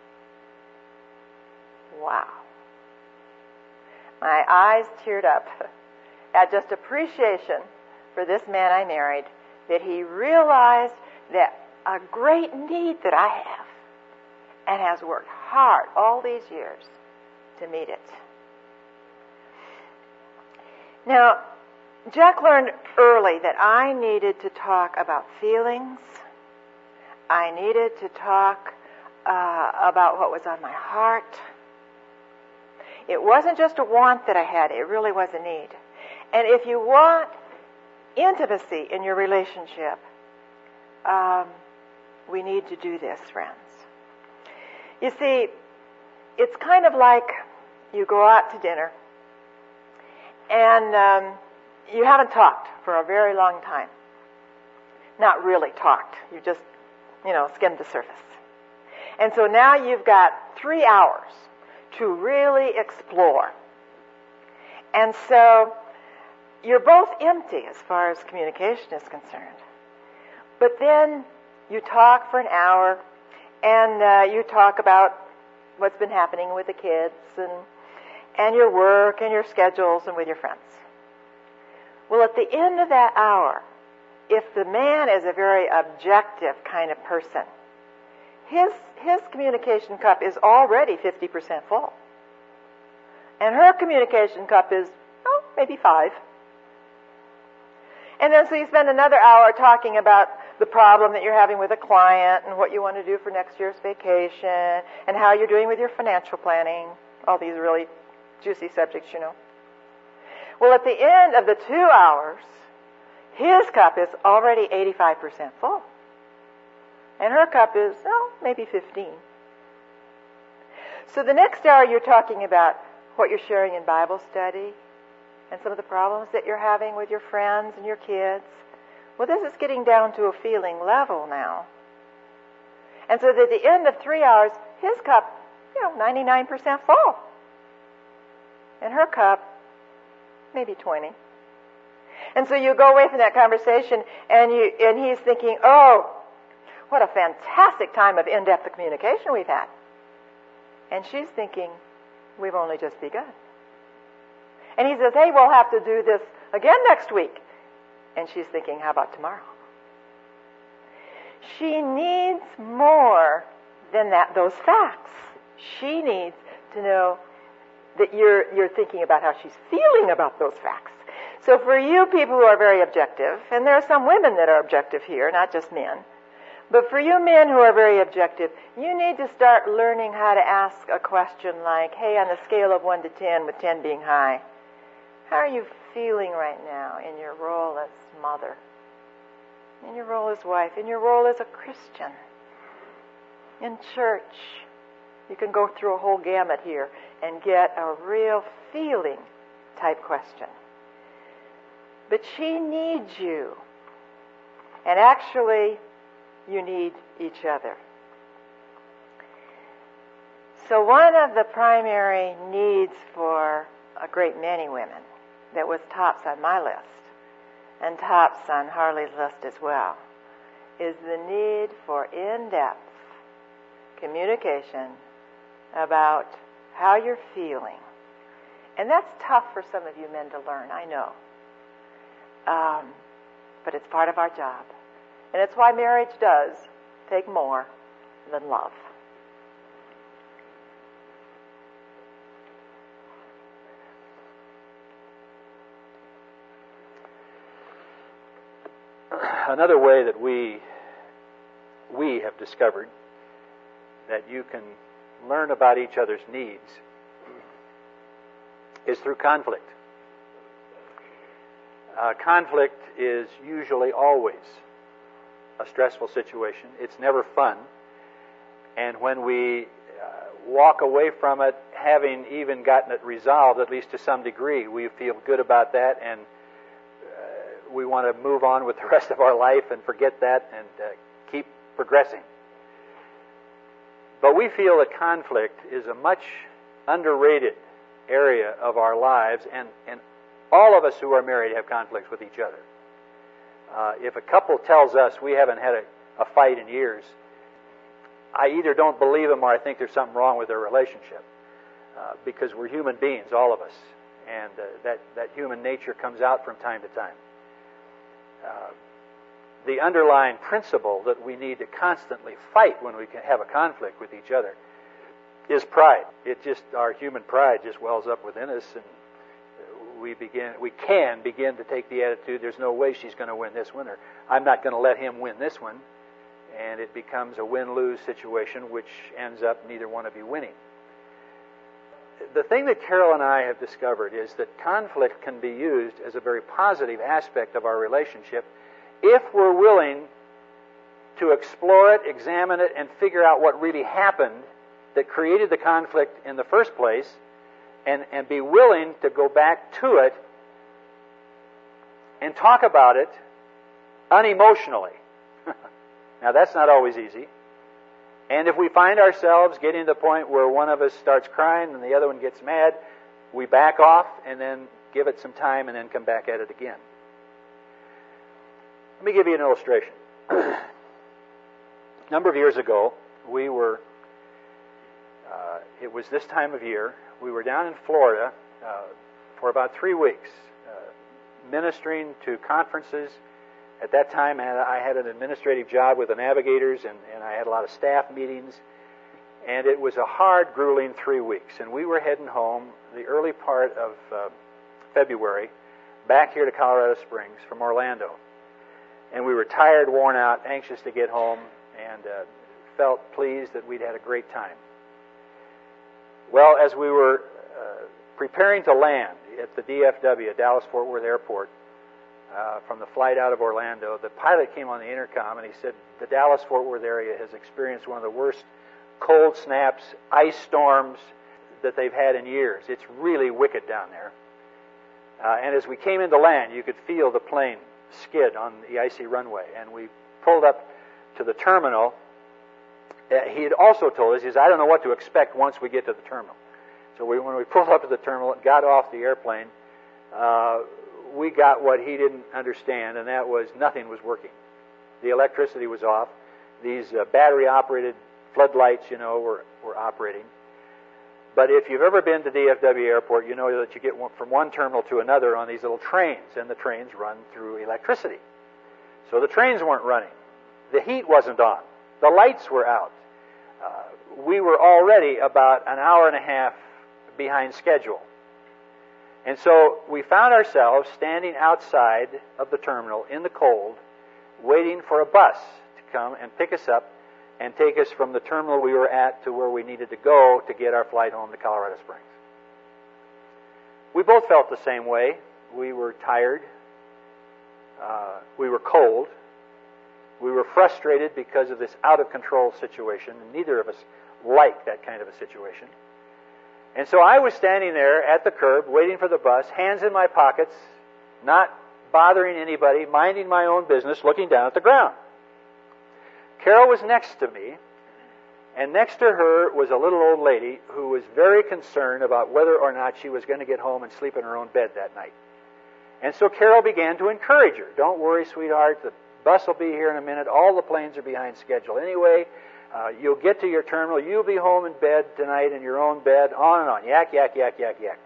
Wow. My eyes teared up at just appreciation for this man I married, that he realized that a great need that I have and has worked hard all these years to meet it. Now, Jack learned early that I needed to talk about feelings. I needed to talk about what was on my heart. It wasn't just a want that I had, it really was a need. And if you want intimacy in your relationship, we need to do this, friends. You see, it's kind of like you go out to dinner and you haven't talked for a very long time. Not really talked. You just, skimmed the surface. And so now you've got 3 hours to really explore. And so you're both empty as far as communication is concerned. But then you talk for an hour and you talk about what's been happening with the kids and your work and your schedules and with your friends. Well, at the end of that hour, if the man is a very objective kind of person, his communication cup is already 50% full. And her communication cup is, maybe 5. And then so you spend another hour talking about the problem that you're having with a client and what you want to do for next year's vacation and how you're doing with your financial planning, all these really juicy subjects, Well, at the end of the 2 hours, his cup is already 85% full. And her cup is, maybe 15. So the next hour you're talking about what you're sharing in Bible study and some of the problems that you're having with your friends and your kids. Well, this is getting down to a feeling level now. And so that at the end of 3 hours, his cup, 99% full. And her cup, maybe 20. And so you go away from that conversation and he's thinking, what a fantastic time of in-depth communication we've had. And she's thinking, we've only just begun. And he says, hey, we'll have to do this again next week. And she's thinking, how about tomorrow? She needs more than those facts. She needs to know that you're thinking about how she's feeling about those facts. So for you people who are very objective, and there are some women that are objective here, not just men, but for you men who are very objective, you need to start learning how to ask a question like, hey, on a scale of 1 to 10, with 10 being high, how are you feeling right now in your role as mother, in your role as wife, in your role as a Christian, in church? You can go through a whole gamut here and get a real feeling type question. But she needs you. And actually, you need each other. So one of the primary needs for a great many women that was tops on my list and tops on Harley's list as well is the need for in-depth communication about how you're feeling. And that's tough for some of you men to learn, I know. But it's part of our job. And it's why marriage does take more than love. Another way that we have discovered that you can learn about each other's needs is through conflict. Conflict is usually always a stressful situation. It's never fun. And when we walk away from it, having even gotten it resolved, at least to some degree, we feel good about that, and we want to move on with the rest of our life and forget that and keep progressing. But we feel that conflict is a much underrated area of our lives, and all of us who are married have conflicts with each other. If a couple tells us we haven't had a fight in years, I either don't believe them or I think there's something wrong with their relationship, because we're human beings, all of us, and that human nature comes out from time to time. The underlying principle that we need to constantly fight when we can have a conflict with each other is pride. Our human pride just wells up within us, and we can begin to take the attitude, there's no way she's going to win this one, or I'm not going to let him win this one, and it becomes a win-lose situation, which ends up neither one of you winning. The thing that Carol and I have discovered is that conflict can be used as a very positive aspect of our relationship if we're willing to explore it, examine it, and figure out what really happened that created the conflict in the first place, and be willing to go back to it and talk about it unemotionally. Now, that's not always easy. And if we find ourselves getting to the point where one of us starts crying and the other one gets mad, we back off and then give it some time and then come back at it again. Let me give you an illustration. A number of years ago, it was this time of year, we were down in Florida for about 3 weeks, ministering to conferences. At that time, I had an administrative job with the Navigators, and I had a lot of staff meetings, and it was a hard, grueling 3 weeks. And we were heading home the early part of February, back here to Colorado Springs from Orlando. And we were tired, worn out, anxious to get home, and felt pleased that we'd had a great time. Well, as we were preparing to land at the DFW, Dallas-Fort Worth Airport, from the flight out of Orlando, the pilot came on the intercom and he said, the Dallas-Fort Worth area has experienced one of the worst cold snaps, ice storms that they've had in years. It's really wicked down there. And as we came into land, you could feel the plane skid on the icy runway. And we pulled up to the terminal. He had also told us, he says, I don't know what to expect once we get to the terminal. So when we pulled up to the terminal and got off the airplane, we got what he didn't understand, and that was nothing was working. The electricity was off. These battery-operated floodlights, were operating. But if you've ever been to DFW Airport, you know that you get from one terminal to another on these little trains, and the trains run through electricity. So the trains weren't running. The heat wasn't on. The lights were out. We were already about an hour and a half behind schedule. And so we found ourselves standing outside of the terminal in the cold, waiting for a bus to come and pick us up and take us from the terminal we were at to where we needed to go to get our flight home to Colorado Springs. We both felt the same way. We were tired. We were cold. We were frustrated because of this out-of-control situation. Neither of us liked that kind of a situation. And so I was standing there at the curb, waiting for the bus, hands in my pockets, not bothering anybody, minding my own business, looking down at the ground. Carol was next to me, and next to her was a little old lady who was very concerned about whether or not she was going to get home and sleep in her own bed that night. And so Carol began to encourage her. Don't worry, sweetheart, the bus will be here in a minute. All the planes are behind schedule anyway. You'll get to your terminal. You'll be home in bed tonight in your own bed. On and on. Yak, yak, yak, yak, yak.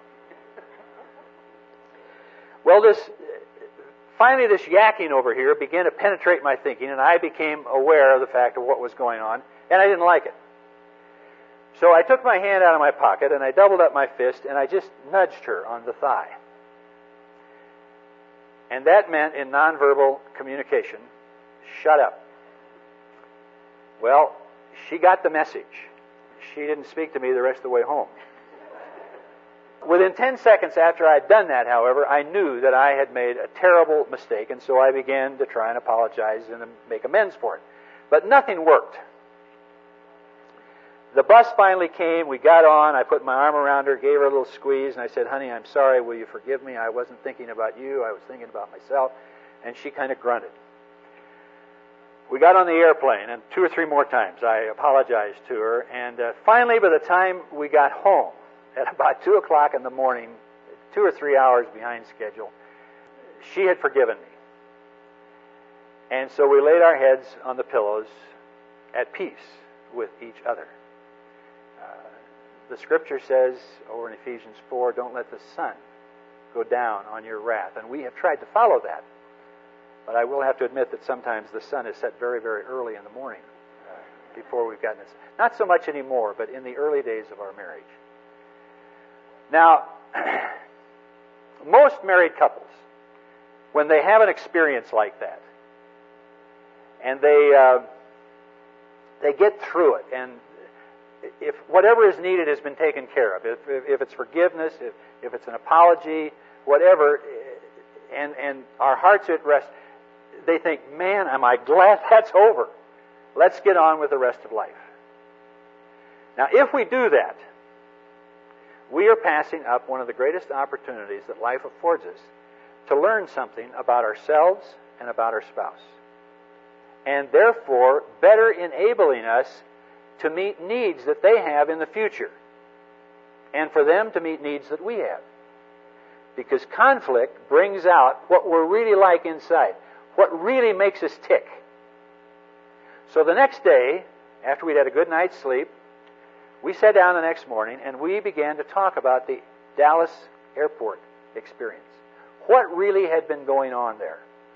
Well, finally this yakking over here began to penetrate my thinking, and I became aware of the fact of what was going on, and I didn't like it. So I took my hand out of my pocket, and I doubled up my fist, and I just nudged her on the thigh. And that meant, in nonverbal communication, shut up. Well, she got the message. She didn't speak to me the rest of the way home. Within 10 seconds after I'd done that, however, I knew that I had made a terrible mistake, and so I began to try and apologize and make amends for it. But nothing worked. The bus finally came, we got on, I put my arm around her, gave her a little squeeze, and I said, "Honey, I'm sorry, will you forgive me? I wasn't thinking about you, I was thinking about myself." And she kind of grunted. We got on the airplane, and 2 or 3 more times I apologized to her, and finally, by the time we got home, at about 2 o'clock in the morning, 2 or 3 hours behind schedule, she had forgiven me. And so we laid our heads on the pillows at peace with each other. The Scripture says, over in Ephesians 4, don't let the sun go down on your wrath. And we have tried to follow that. But I will have to admit that sometimes the sun is set very, very early in the morning before we've gotten this. Not so much anymore, but in the early days of our marriage. Now, most married couples, when they have an experience like that, and they get through it, and if whatever is needed has been taken care of, if it's forgiveness, if it's an apology, whatever, and our hearts are at rest, they think, "Man, am I glad that's over. Let's get on with the rest of life." Now, if we do that, we are passing up one of the greatest opportunities that life affords us to learn something about ourselves and about our spouse, and therefore better enabling us to meet needs that they have in the future, and for them to meet needs that we have. Because conflict brings out what we're really like inside, what really makes us tick. So the next day, after we'd had a good night's sleep, we sat down the next morning and we began to talk about the Dallas airport experience. What really had been going on there?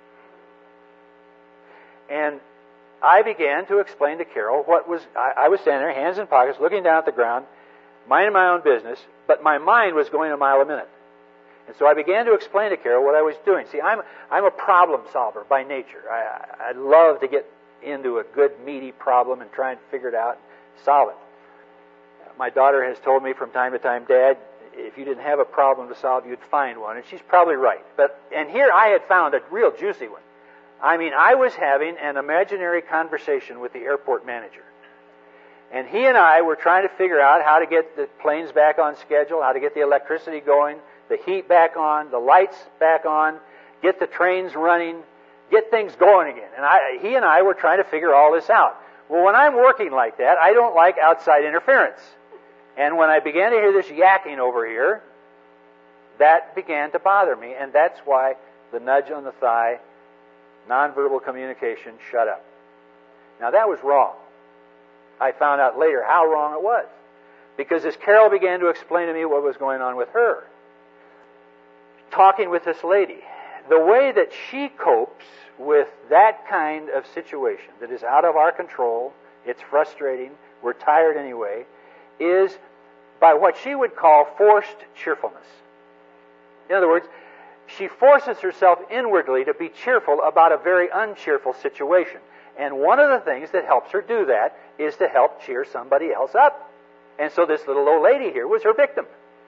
And I began to explain to Carol what was... I was standing there, hands in pockets, looking down at the ground, minding my own business, but my mind was going a mile a minute. And so I began to explain to Carol what I was doing. See, I'm a problem solver by nature. I love to get into a good, meaty problem and try and figure it out and solve it. My daughter has told me from time to time, "Dad, if you didn't have a problem to solve, you'd find one." And she's probably right. And here I had found a real juicy one. I mean, I was having an imaginary conversation with the airport manager. And he and I were trying to figure out how to get the planes back on schedule, how to get the electricity going, the heat back on, the lights back on, get the trains running, get things going again. And he and I were trying to figure all this out. Well, when I'm working like that, I don't like outside interference. And when I began to hear this yakking over here, that began to bother me, and that's why the nudge on the thigh, nonverbal communication, shut up. Now, that was wrong. I found out later how wrong it was. Because as Carol began to explain to me what was going on with her, talking with this lady, the way that she copes with that kind of situation that is out of our control, it's frustrating, we're tired anyway, is by what she would call forced cheerfulness. In other words, she forces herself inwardly to be cheerful about a very uncheerful situation. And one of the things that helps her do that is to help cheer somebody else up. And so this little old lady here was her victim.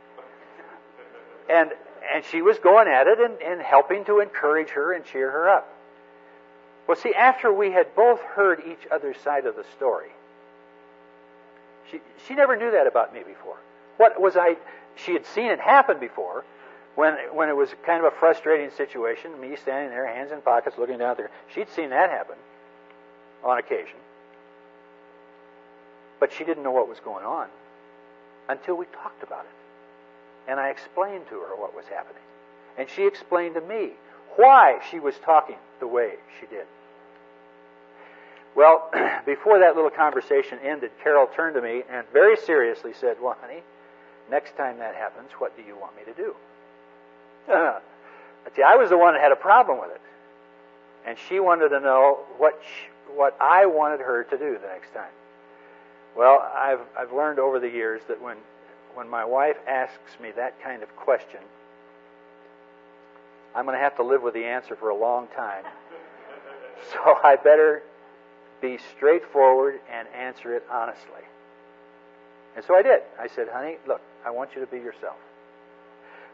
And she was going at it and helping to encourage her and cheer her up. Well, see, after we had both heard each other's side of the story, she never knew that about me before. She had seen it happen before, when it was kind of a frustrating situation, me standing there, hands in pockets, looking down there. She'd seen that happen on occasion. But she didn't know what was going on until we talked about it. And I explained to her what was happening. And she explained to me why she was talking the way she did. Well, before that little conversation ended, Carol turned to me and very seriously said, "Well, honey, next time that happens, what do you want me to do?" See, I was the one that had a problem with it. And she wanted to know what I wanted her to do the next time. Well, I've learned over the years that when my wife asks me that kind of question, I'm going to have to live with the answer for a long time. So I better be straightforward and answer it honestly. And so I did. I said, "Honey, look, I want you to be yourself.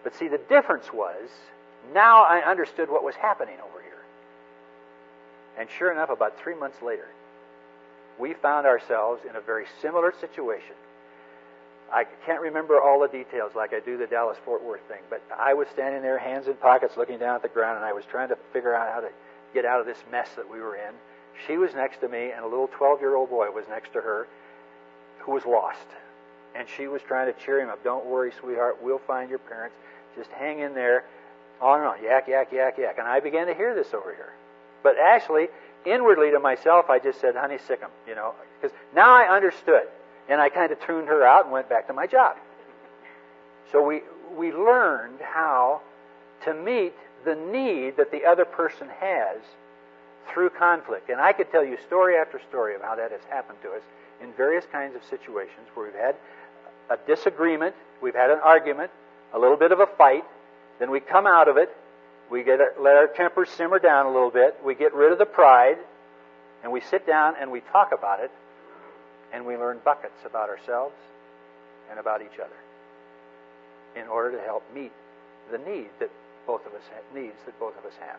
But see, the difference was, now I understood what was happening over here. And sure enough, about 3 months later, we found ourselves in a very similar situation. I can't remember all the details like I do the Dallas-Fort Worth thing, but I was standing there, hands in pockets, looking down at the ground, and I was trying to figure out how to get out of this mess that we were in. She was next to me, and a little 12-year-old boy was next to her who was lost. And she was trying to cheer him up. Don't worry, sweetheart, we'll find your parents. Just hang in there. On and on, yak, yak, yak, yak. And I began to hear this over here. But actually, inwardly to myself, I just said, honey, sick 'em, because now I understood. And I kind of tuned her out and went back to my job. So we learned how to meet the need that the other person has through conflict. And I could tell you story after story of how that has happened to us in various kinds of situations where we've had a disagreement, we've had an argument, a little bit of a fight, then we come out of it, we let our tempers simmer down a little bit, we get rid of the pride, and we sit down and we talk about it, and we learn buckets about ourselves and about each other in order to help meet the need that both of us have.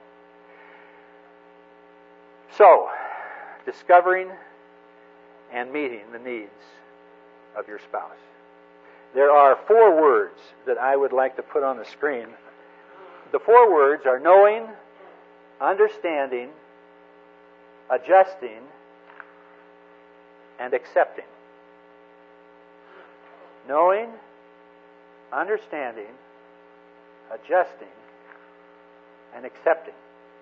So, discovering and meeting the needs of your spouse. There are 4 words that I would like to put on the screen. The 4 words are knowing, understanding, adjusting, and accepting. Knowing, understanding, adjusting, and accepting.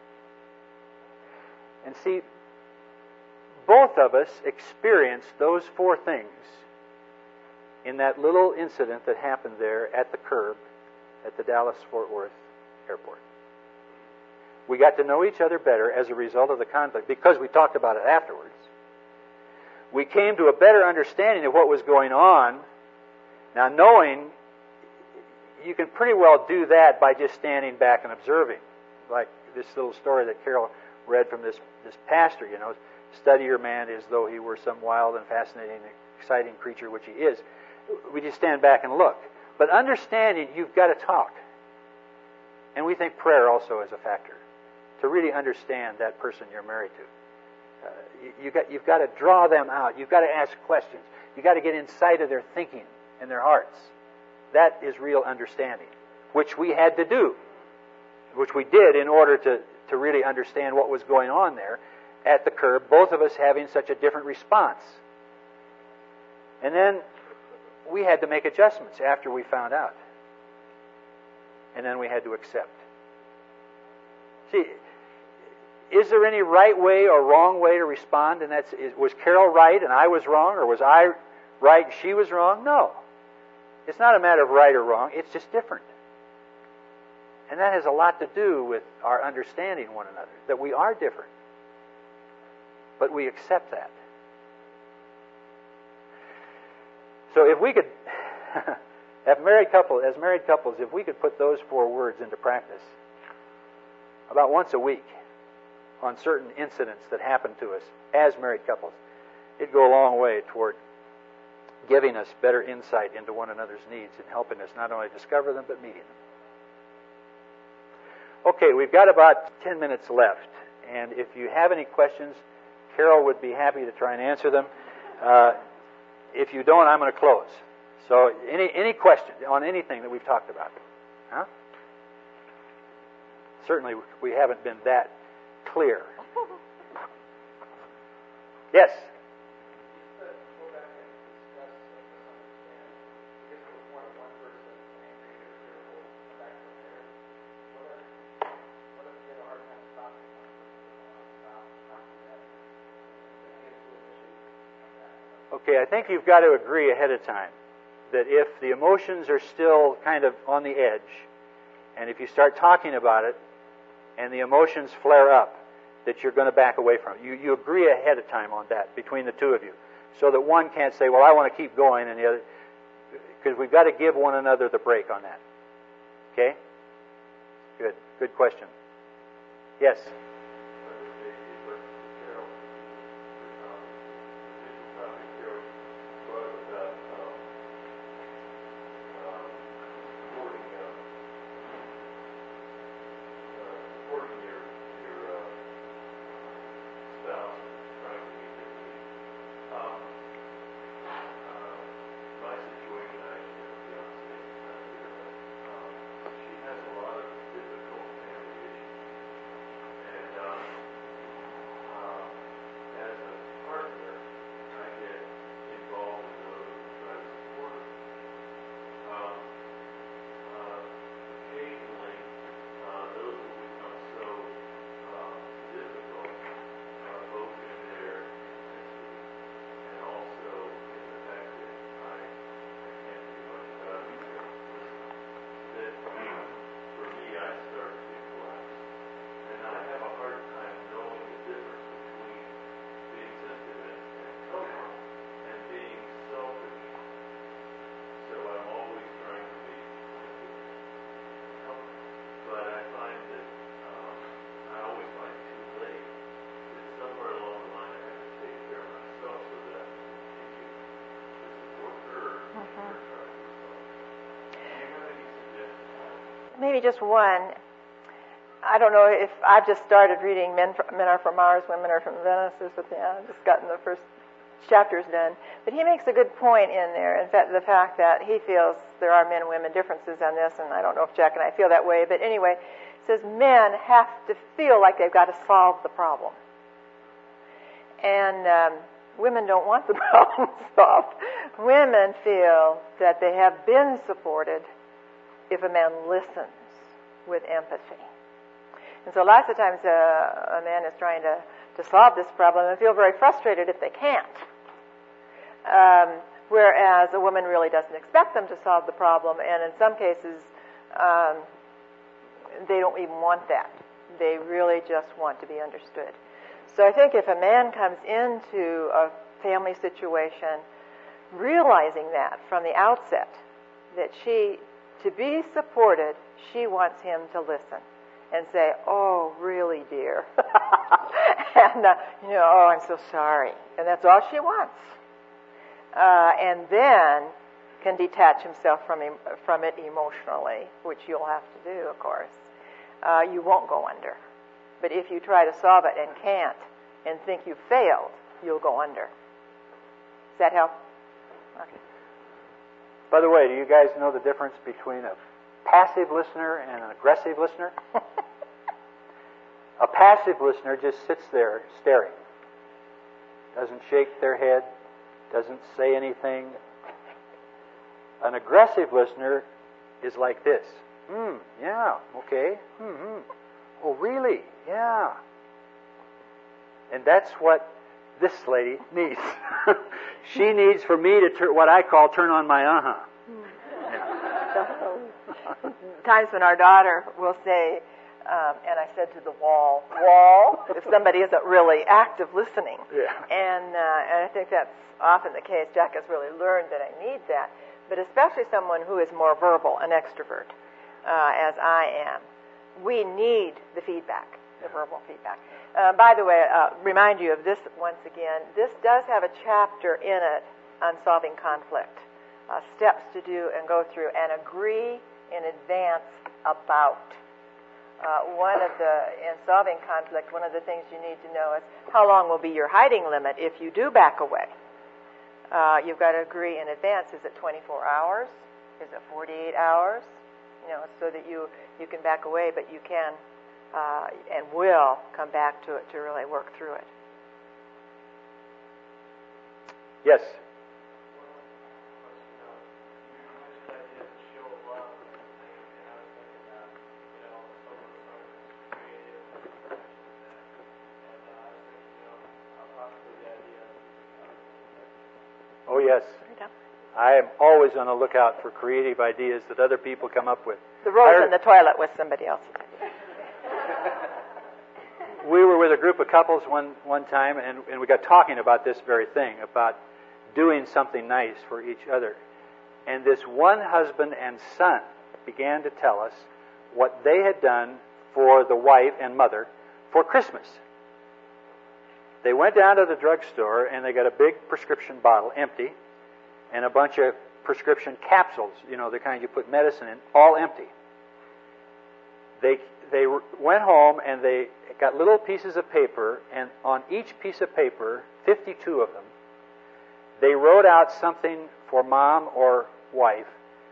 And see, both of us experienced those 4 things in that little incident that happened there at the curb at the Dallas-Fort Worth airport. We got to know each other better as a result of the conflict because we talked about it afterwards. We came to a better understanding of what was going on. Now, knowing, you can pretty well do that by just standing back and observing. Like this little story that Carol read from this pastor, study your man as though he were some wild and fascinating, exciting creature, which he is. We just stand back and look. But understanding, you've got to talk. And we think prayer also is a factor to really understand that person you're married to. You've got to draw them out. You've got to ask questions. You've got to get inside of their thinking and their hearts. That is real understanding, which we had to do, which we did in order to really understand what was going on there at the curb, both of us having such a different response. And then we had to make adjustments after we found out. And then we had to accept. See, is there any right way or wrong way to respond? And was Carol right and I was wrong, or was I right and she was wrong? No. It's not a matter of right or wrong. It's just different. And that has a lot to do with our understanding one another, that we are different. But we accept that. So if we could, as married couples, if we could put those 4 words into practice about once a week on certain incidents that happen to us as married couples, it'd go a long way toward giving us better insight into one another's needs and helping us not only discover them, but meeting them. Okay, we've got about 10 minutes left, and if you have any questions, Carol would be happy to try and answer them. If you don't, I'm going to close. So, any questions on anything that we've talked about? Huh? Certainly, we haven't been that clear. Yes? Okay, I think you've got to agree ahead of time that if the emotions are still kind of on the edge, and if you start talking about it, and the emotions flare up, that you're going to back away from it. You agree ahead of time on that between the 2 of you, so that one can't say, well, I want to keep going, and the other, because we've got to give one another the break on that. Okay? Good question. Yes? maybe just one. I don't know if I've just started reading Men Are From Mars, Women Are From Venus or something. I've just gotten the first chapters done. But he makes a good point in there. In fact, the fact that he feels there are men and women differences on this, and I don't know if Jack and I feel that way, but anyway, he says men have to feel like they've got to solve the problem. And women don't want the problem solved. Women feel that they have been supported if a man listens with empathy. And so lots of times a man is trying to solve this problem and feel very frustrated if they can't. Whereas a woman really doesn't expect them to solve the problem, and in some cases they don't even want that. They really just want to be understood. So I think if a man comes into a family situation realizing that from the outset, that to be supported, she wants him to listen and say, "Oh, really, dear?" And, "Oh, I'm so sorry." And that's all she wants. And then can detach himself from it emotionally, which you'll have to do, of course. You won't go under. But if you try to solve it and can't and think you've failed, you'll go under. Does that help? Okay. By the way, do you guys know the difference between a passive listener and an aggressive listener? A passive listener just sits there staring. Doesn't shake their head, doesn't say anything. An aggressive listener is like this. Yeah, okay. Oh, really? Yeah. And that's what this lady needs. She needs for me to what I call turn on my Yeah. Times when our daughter will say, and I said to the wall, if somebody isn't really active listening. Yeah. And I think that's often the case. Jack has really learned that I need that. But especially someone who is more verbal, an extrovert, as I am. We need the feedback, the verbal feedback. By the way, remind you of this once again. This does have a chapter in it on solving conflict. Steps to do and go through and agree in advance about. In solving conflict, one of the things you need to know is how long will be your hiding limit if you do back away. You've got to agree in advance. Is it 24 hours? Is it 48 hours? So that you can back away, but you can and will come back to it to really work through it. Yes. Oh, yes. I am always on the lookout for creative ideas that other people come up with. The rose in the toilet was somebody else's. We were with a group of couples one time, and we got talking about this very thing, about doing something nice for each other. And this one husband and son began to tell us what they had done for the wife and mother for Christmas. They went down to the drugstore and they got a big prescription bottle, empty, and a bunch of prescription capsules, the kind you put medicine in, all empty. They went home and they got little pieces of paper, and on each piece of paper, 52 of them, they wrote out something for mom or wife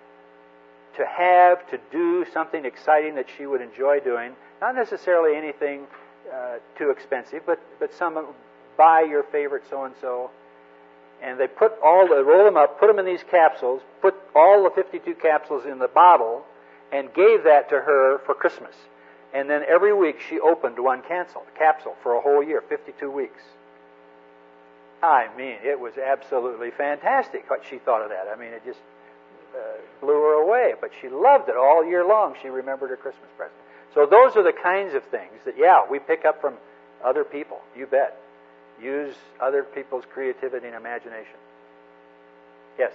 to do something exciting that she would enjoy doing. Not necessarily anything too expensive, but some buy your favorite so-and-so. And they roll them up, put them in these capsules, put all the 52 capsules in the bottle, and gave that to her for Christmas. And then every week she opened one capsule for a whole year, 52 weeks. I mean, it was absolutely fantastic what she thought of that. I mean, it just blew her away. But she loved it all year long. She remembered her Christmas present. So those are the kinds of things that, we pick up from other people. You bet. Use other people's creativity and imagination. Yes?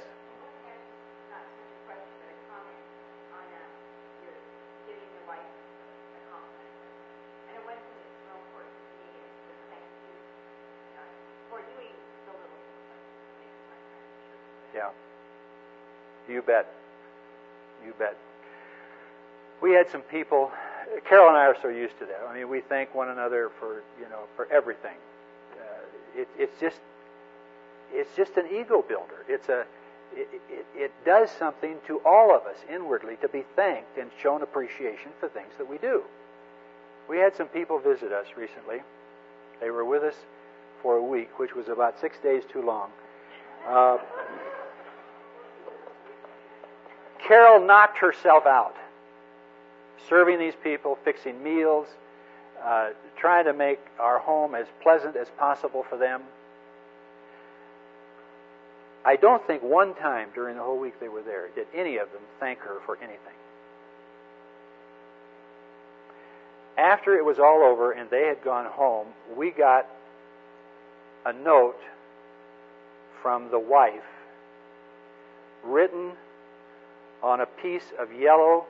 Yeah. You bet. You bet. we had some people. Carol and I are so used to that. I mean, we thank one another for everything. It's just an ego builder. It does something to all of us inwardly to be thanked and shown appreciation for things that we do. We had some people visit us recently. They were with us for a week, which was about 6 days too long. Carol knocked herself out, serving these people, fixing meals, trying to make our home as pleasant as possible for them. I don't think one time during the whole week they were there did any of them thank her for anything. After it was all over and they had gone home, we got a note from the wife written on a piece of yellow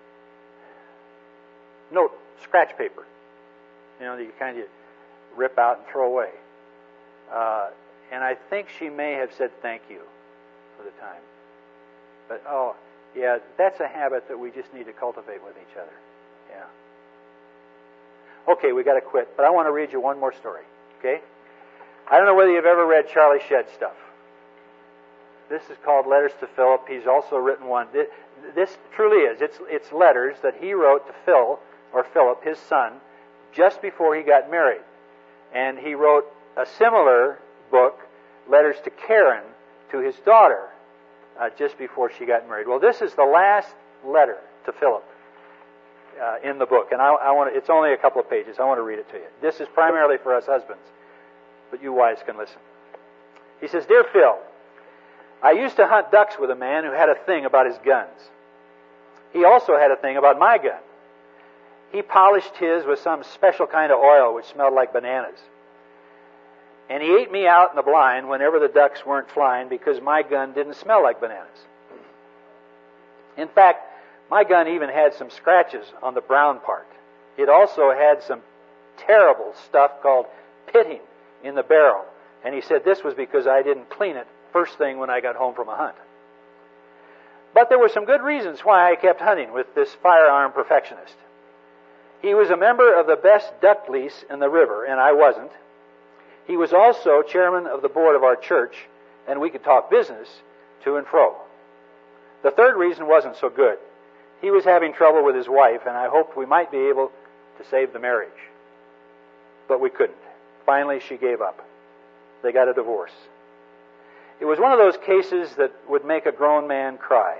scratch paper, that you kind of rip out and throw away. And I think she may have said thank you for the time. But, that's a habit that we just need to cultivate with each other. Yeah. Okay, we got to quit, but I want to read you one more story, okay? I don't know whether you've ever read Charlie Shedd's stuff. This is called Letters to Philip. He's also written one. This truly is. It's letters that he wrote to Philip, his son, just before he got married. And he wrote a similar book, Letters to Karen, to his daughter, just before she got married. Well, this is the last letter to Philip in the book, and it's only a couple of pages. I want to read it to you. This is primarily for us husbands, but you wives can listen. He says, Dear Phil, I used to hunt ducks with a man who had a thing about his guns. He also had a thing about my gun. He polished his with some special kind of oil which smelled like bananas. And he ate me out in the blind whenever the ducks weren't flying because my gun didn't smell like bananas. In fact, my gun even had some scratches on the brown part. It also had some terrible stuff called pitting in the barrel. And he said this was because I didn't clean it first thing when I got home from a hunt. But there were some good reasons why I kept hunting with this firearm perfectionist. He was a member of the best duck lease in the river, and I wasn't. He was also chairman of the board of our church, and we could talk business to and fro. The third reason wasn't so good. He was having trouble with his wife, and I hoped we might be able to save the marriage. But we couldn't. Finally, she gave up. They got a divorce. It was one of those cases that would make a grown man cry.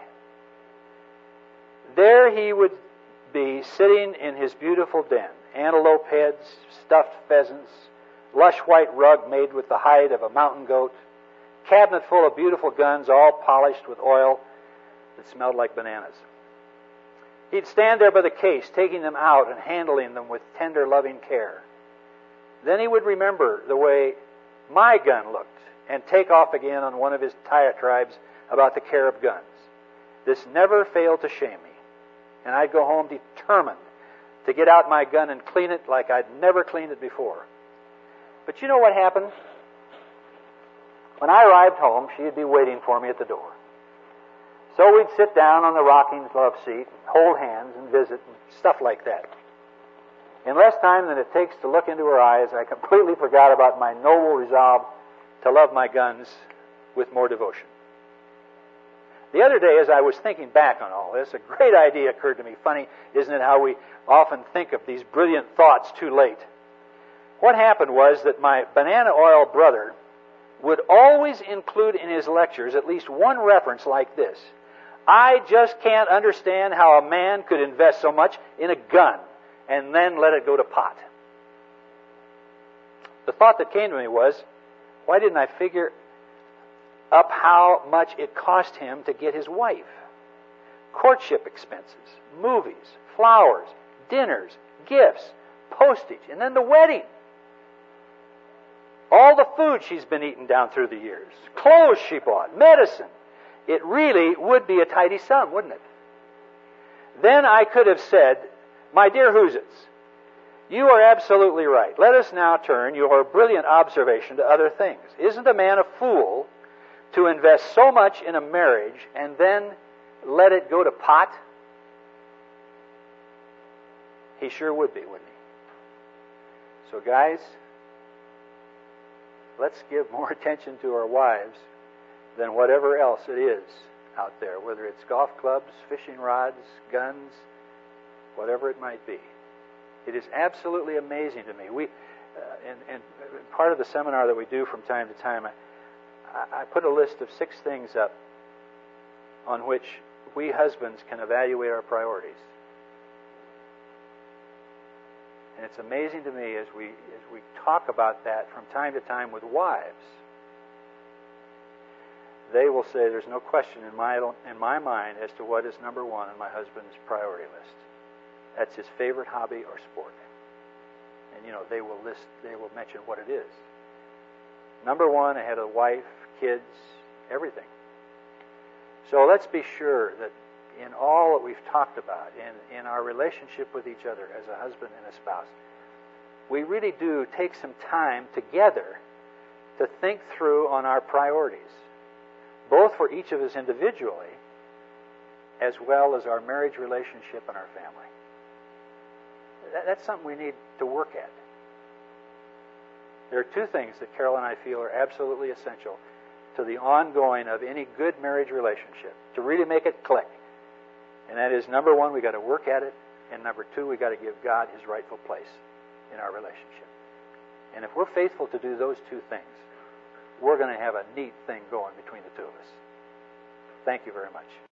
There he would be sitting in his beautiful den, antelope heads, stuffed pheasants, lush white rug made with the hide of a mountain goat, cabinet full of beautiful guns all polished with oil that smelled like bananas. He'd stand there by the case, taking them out and handling them with tender, loving care. Then he would remember the way my gun looked and take off again on one of his diatribes about the care of guns. This never failed to shame me, and I'd go home determined to get out my gun and clean it like I'd never cleaned it before. But you know what happened? When I arrived home, she'd be waiting for me at the door. So we'd sit down on the rocking love seat, hold hands, and visit, and stuff like that. In less time than it takes to look into her eyes, I completely forgot about my noble resolve to love my guns with more devotion. The other day, as I was thinking back on all this, a great idea occurred to me. Funny, isn't it, how we often think of these brilliant thoughts too late? What happened was that my banana oil brother would always include in his lectures at least one reference like this. I just can't understand how a man could invest so much in a gun and then let it go to pot. The thought that came to me was, why didn't I figure up how much it cost him to get his wife? Courtship expenses, movies, flowers, dinners, gifts, postage, and then the wedding. All the food she's been eating down through the years, clothes she bought, medicine. It really would be a tidy sum, wouldn't it? Then I could have said, my dear Hoositz, you are absolutely right. Let us now turn your brilliant observation to other things. Isn't a man a fool to invest so much in a marriage and then let it go to pot? He sure would be, wouldn't he? So guys, let's give more attention to our wives than whatever else it is out there, whether it's golf clubs, fishing rods, guns, whatever it might be. It is absolutely amazing to me. And part of the seminar that we do from time to time, I put a list of 6 things up on which we husbands can evaluate our priorities. And it's amazing to me as we talk about that from time to time with wives, they will say there's no question in my mind as to what is number 1 on my husband's priority list. That's his favorite hobby or sport. And they will mention what it is. Number 1 ahead of wife, kids, everything. So let's be sure that in all that we've talked about, in our relationship with each other as a husband and a spouse, we really do take some time together to think through on our priorities, both for each of us individually, as well as our marriage relationship and our family. That's something we need to work at. There are 2 things that Carol and I feel are absolutely essential to the ongoing of any good marriage relationship, to really make it click. And that is, number 1, we got to work at it, and number 2, we got to give God His rightful place in our relationship. And if we're faithful to do those 2 things, we're going to have a neat thing going between the 2 of us. Thank you very much.